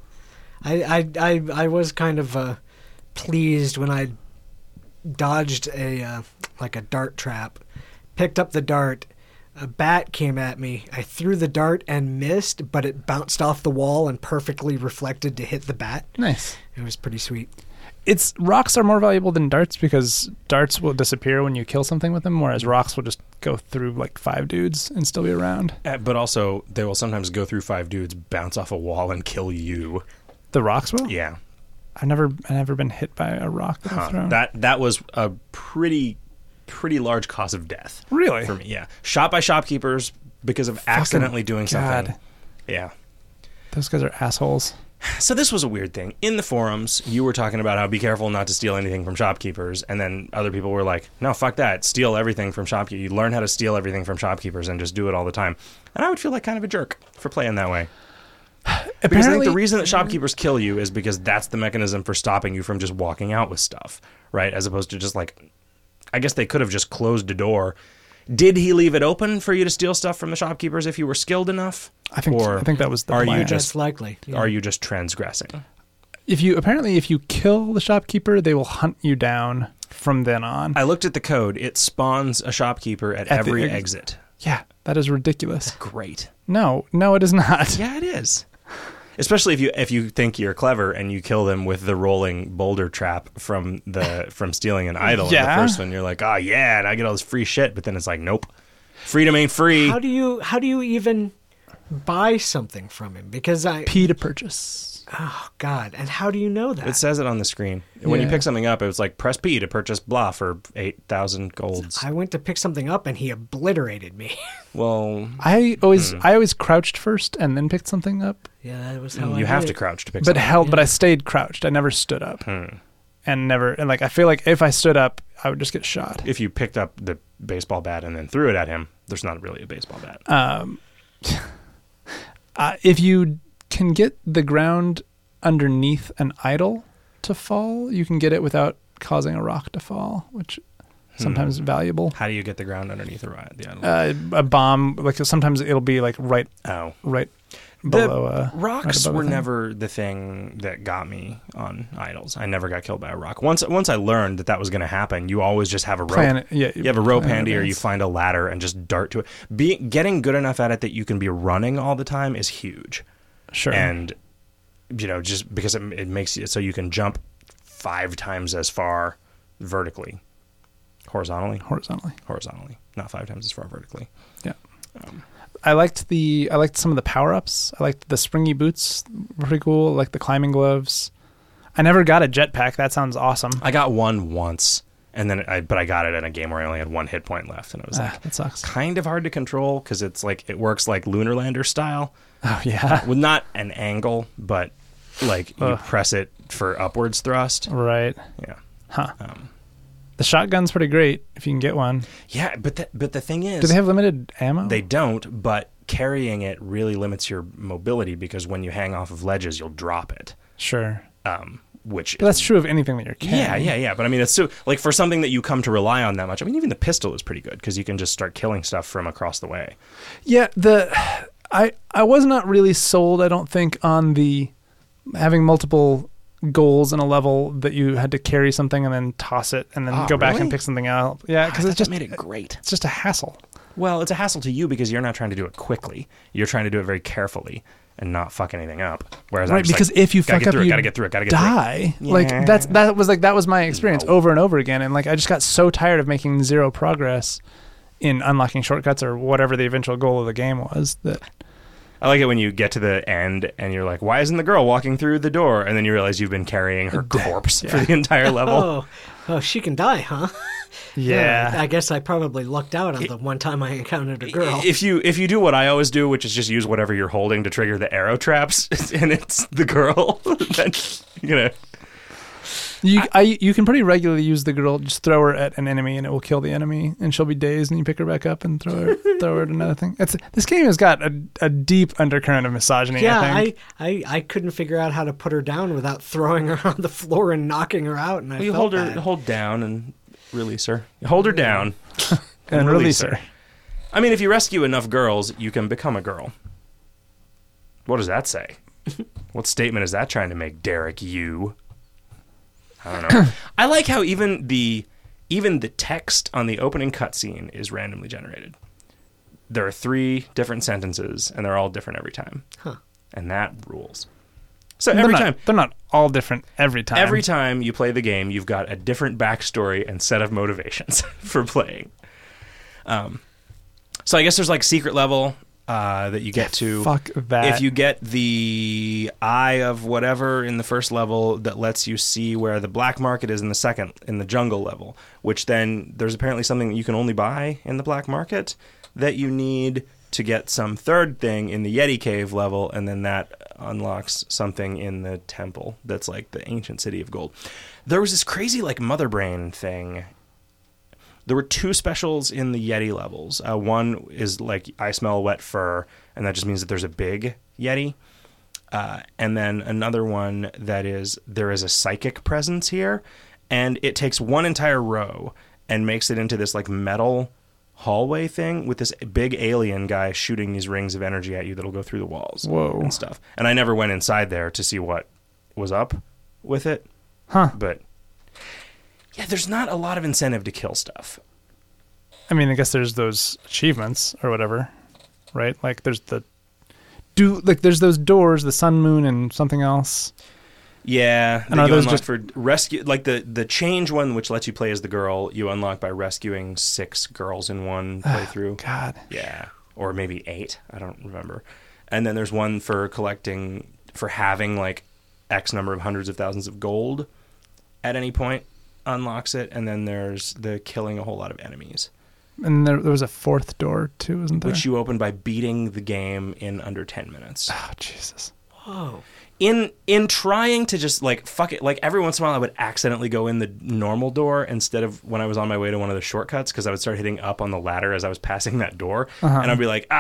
I was kind of pleased when I dodged a dart trap, picked up the dart. A bat came at me. I threw the dart and missed, but it bounced off the wall and perfectly reflected to hit the bat. Nice. It was pretty sweet. Rocks are more valuable than darts because darts will disappear when you kill something with them, whereas rocks will just go through like 5 dudes and still be around. But also, they will sometimes go through 5 dudes, bounce off a wall, and kill you. The rocks will? Yeah. I've never been hit by a rock that I've thrown. That was a pretty large cause of death. Really? For me, yeah. Shot by shopkeepers because of accidentally doing something. Yeah. Those guys are assholes. So this was a weird thing. In the forums, you were talking about how be careful not to steal anything from shopkeepers, and then other people were like, no, fuck that. Steal everything from shopkeepers. You learn how to steal everything from shopkeepers and just do it all the time. And I would feel like kind of a jerk for playing that way. Because I think the reason that shopkeepers kill you is because that's the mechanism for stopping you from just walking out with stuff, right? As opposed to just like, I guess they could have just closed the door. Did he leave it open for you to steal stuff from the shopkeepers if you were skilled enough? I think that was the plan. That's likely. Yeah. Are you just transgressing? If you kill the shopkeeper, they will hunt you down from then on. I looked at the code. It spawns a shopkeeper at every exit. Yeah, that is ridiculous. Great. No, it is not. Yeah, it is. Especially if you think you're clever and you kill them with the rolling boulder trap from stealing an idol. In the first one, you're like, oh yeah, and I get all this free shit. But then it's like, nope, freedom ain't free. How do you even buy something from him? Because P to purchase. Oh God! And how do you know that? It says it on the screen. When you pick something up, it was like press P to purchase blah for 8,000 golds. I went to pick something up and he obliterated me. Well, I always crouched first and then picked something up. Yeah, that was how you I have did to it. crouch to pick something up. But I stayed crouched. I never stood up. And I feel like if I stood up, I would just get shot. If you picked up the baseball bat and then threw it at him, there's not really a baseball bat. If you can get the ground underneath an idol to fall, you can get it without causing a rock to fall, which sometimes is valuable. How do you get the ground underneath the idol? A bomb, like sometimes it'll be like right below. The rocks right above were the thing. never the thing that got me on idols. I never got killed by a rock. Once I learned that was going to happen, you always just have a rope. You have a rope handy, or you find a ladder and just dart to it. Getting good enough at it that you can be running all the time is huge. Sure. And just because it makes it so you can jump 5 times as far vertically, horizontally, not 5 times as far vertically. Yeah. I liked some of the power-ups. I liked the springy boots, pretty cool. I liked the climbing gloves. I never got a jetpack. That sounds awesome. I got one once, and then I got it in a game where I only had 1 hit point left, and it was that sucks. Kind of hard to control because it's like it works like Lunar Lander style. Oh yeah. With not an angle, but like you press it for upwards thrust. Right. Yeah. Huh. The shotgun's pretty great if you can get one. Yeah, but the thing is, do they have limited ammo? They don't, but carrying it really limits your mobility because when you hang off of ledges, you'll drop it. Sure. But that's true of anything that you're carrying. Yeah. But I mean, it's so like for something that you come to rely on that much. I mean, even the pistol is pretty good because you can just start killing stuff from across the way. Yeah. I was not really sold, I don't think, on the having multiple goals in a level that you had to carry something and then toss it and then go back and pick something out. Yeah, because it just made it great. It's just a hassle. Well, it's a hassle to you because you're not trying to do it quickly. You're trying to do it very carefully and not fuck anything up. Whereas right, because if you fuck up, you gotta get through it. Die. Yeah. Like that was my experience over and over again, and like I just got so tired of making zero progress in unlocking shortcuts or whatever the eventual goal of the game was. That I like it when you get to the end and you're like, why isn't the girl walking through the door? And then you realize you've been carrying her corpse for the entire level. Oh, she can die, huh? Yeah. I guess I probably lucked out on the one time I encountered a girl. If you do what I always do, which is just use whatever you're holding to trigger the arrow traps, and it's the girl, then you're gonna... You can pretty regularly use the girl, just throw her at an enemy and it will kill the enemy and she'll be dazed and you pick her back up and throw her at another thing. This game has got a deep undercurrent of misogyny, I think. I couldn't figure out how to put her down without throwing her on the floor and knocking her out. And you hold down and release her. You hold her down and release her. I mean, if you rescue enough girls, you can become a girl. What does that say? What statement is that trying to make, Derek, you? I don't know. I like how even the text on the opening cutscene is randomly generated. There are 3 different sentences, and they're all different every time. Huh. And that rules. So every time... They're not all different every time. Every time you play the game, you've got a different backstory and set of motivations for playing. So I guess there's like secret level... that you get to. Fuck that. If you get the eye of whatever in the first level that lets you see where the black market is in the jungle level, which then there's apparently something that you can only buy in the black market that you need to get some third thing in the Yeti cave level, and then that unlocks something in the temple that's like the ancient city of gold. There was this crazy like mother brain thing. There were 2 specials in the Yeti levels. One is like, I smell wet fur, and that just means that there's a big Yeti. And then another one that is, there is a psychic presence here, and it takes one entire row and makes it into this like metal hallway thing with this big alien guy shooting these rings of energy at you that'll go through the walls. Whoa. And stuff. And I never went inside there to see what was up with it. Huh. But... yeah, there's not a lot of incentive to kill stuff. I mean, I guess there's those achievements or whatever, right? Like there's there's those doors, the sun, moon, and something else. Yeah, and that are you those unlock just for rescue? Like the change one, which lets you play as the girl, you unlock by rescuing 6 girls in one playthrough. God. Yeah, or maybe 8. I don't remember. And then there's one for having like X number of hundreds of thousands of gold at any point. Unlocks it, and then there's the killing a whole lot of enemies. And there was a 4th door too, isn't there? Which you open by beating the game in under 10 minutes. Oh, Jesus. Whoa. In trying to just like fuck it, like every once in a while I would accidentally go in the normal door instead of when I was on my way to one of the shortcuts, because I would start hitting up on the ladder as I was passing that door, and I'd be like,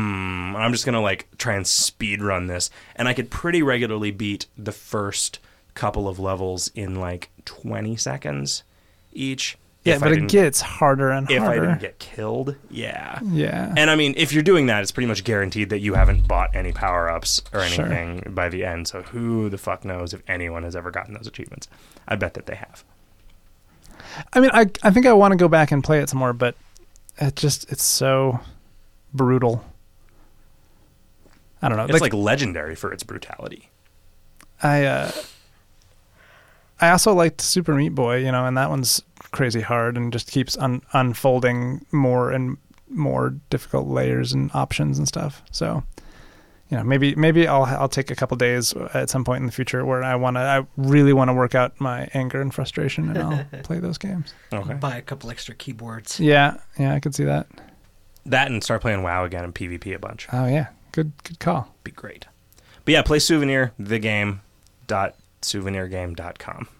I'm just gonna like try and speed run this, and I could pretty regularly beat the first couple of levels in like 20 seconds each. Yeah, but it gets harder and if harder. I didn't get killed, yeah. Yeah. And I mean, if you're doing that, it's pretty much guaranteed that you haven't bought any power-ups or Sure. anything by the end. So who the fuck knows if anyone has ever gotten those achievements? I bet that they have. I mean, I think I want to go back and play it some more, but it's so brutal. I don't know. It's like legendary for its brutality. I also liked Super Meat Boy, and that one's crazy hard and just keeps unfolding more and more difficult layers and options and stuff. So, maybe I'll take a couple days at some point in the future where I really want to work out my anger and frustration, and I'll play those games. Okay. Buy a couple extra keyboards. Yeah, I could see that. That and start playing WoW again and PvP a bunch. Oh yeah, good call. Be great. But yeah, play Souvenir, the game, .souvenirgame.com.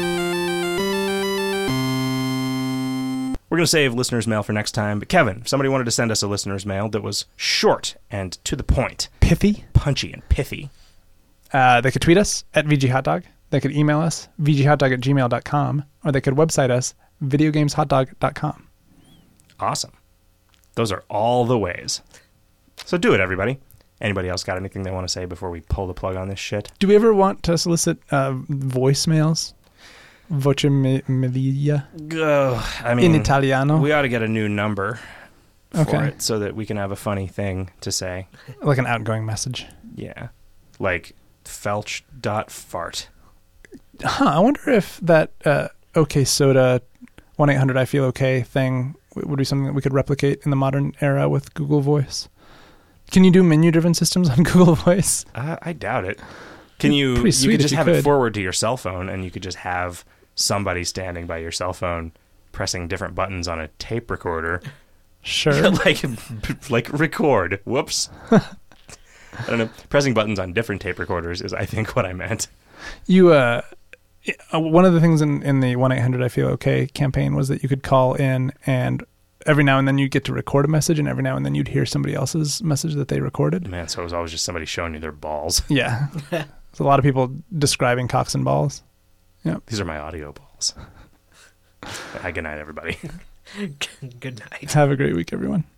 We're going to save listeners' mail for next time. But Kevin, if somebody wanted to send us a listener's mail that was short and to the point, Pithy, punchy and pithy, they could tweet us at VGHotDog. They could email us, vghotdog@gmail.com, or they could website us, videogameshotdog.com. awesome. Those are all the ways. So do it, everybody. Anybody else got anything they want to say before we pull the plug on this shit? Do we ever want to solicit voicemails? Voce media I mean, in Italiano, we ought to get a new number for Okay. it so that we can have a funny thing to say. like an outgoing message. Yeah. Like felch.fart. I wonder if that OK Soda 1-800 I Feel OK thing would be something that we could replicate in the modern era with Google Voice. Can you do menu-driven systems on Google Voice? I doubt it. Can you? Pretty You sweet could if just you have it could. forward to your cell phone, and you could just have somebody standing by your cell phone pressing different buttons on a tape recorder, Sure. like record. Whoops. I don't know. Pressing buttons on different tape recorders is, I think, what I meant. You one of the things in the 1-800 I Feel OK campaign was that you could call in, and every now and then you'd get to record a message, and every now and then you'd hear somebody else's message that they recorded. Man, so it was always just somebody showing you their balls. Yeah. There's a lot of people describing cocks and balls. These are my audio balls. Good night, everybody. Good night. Have a great week, everyone.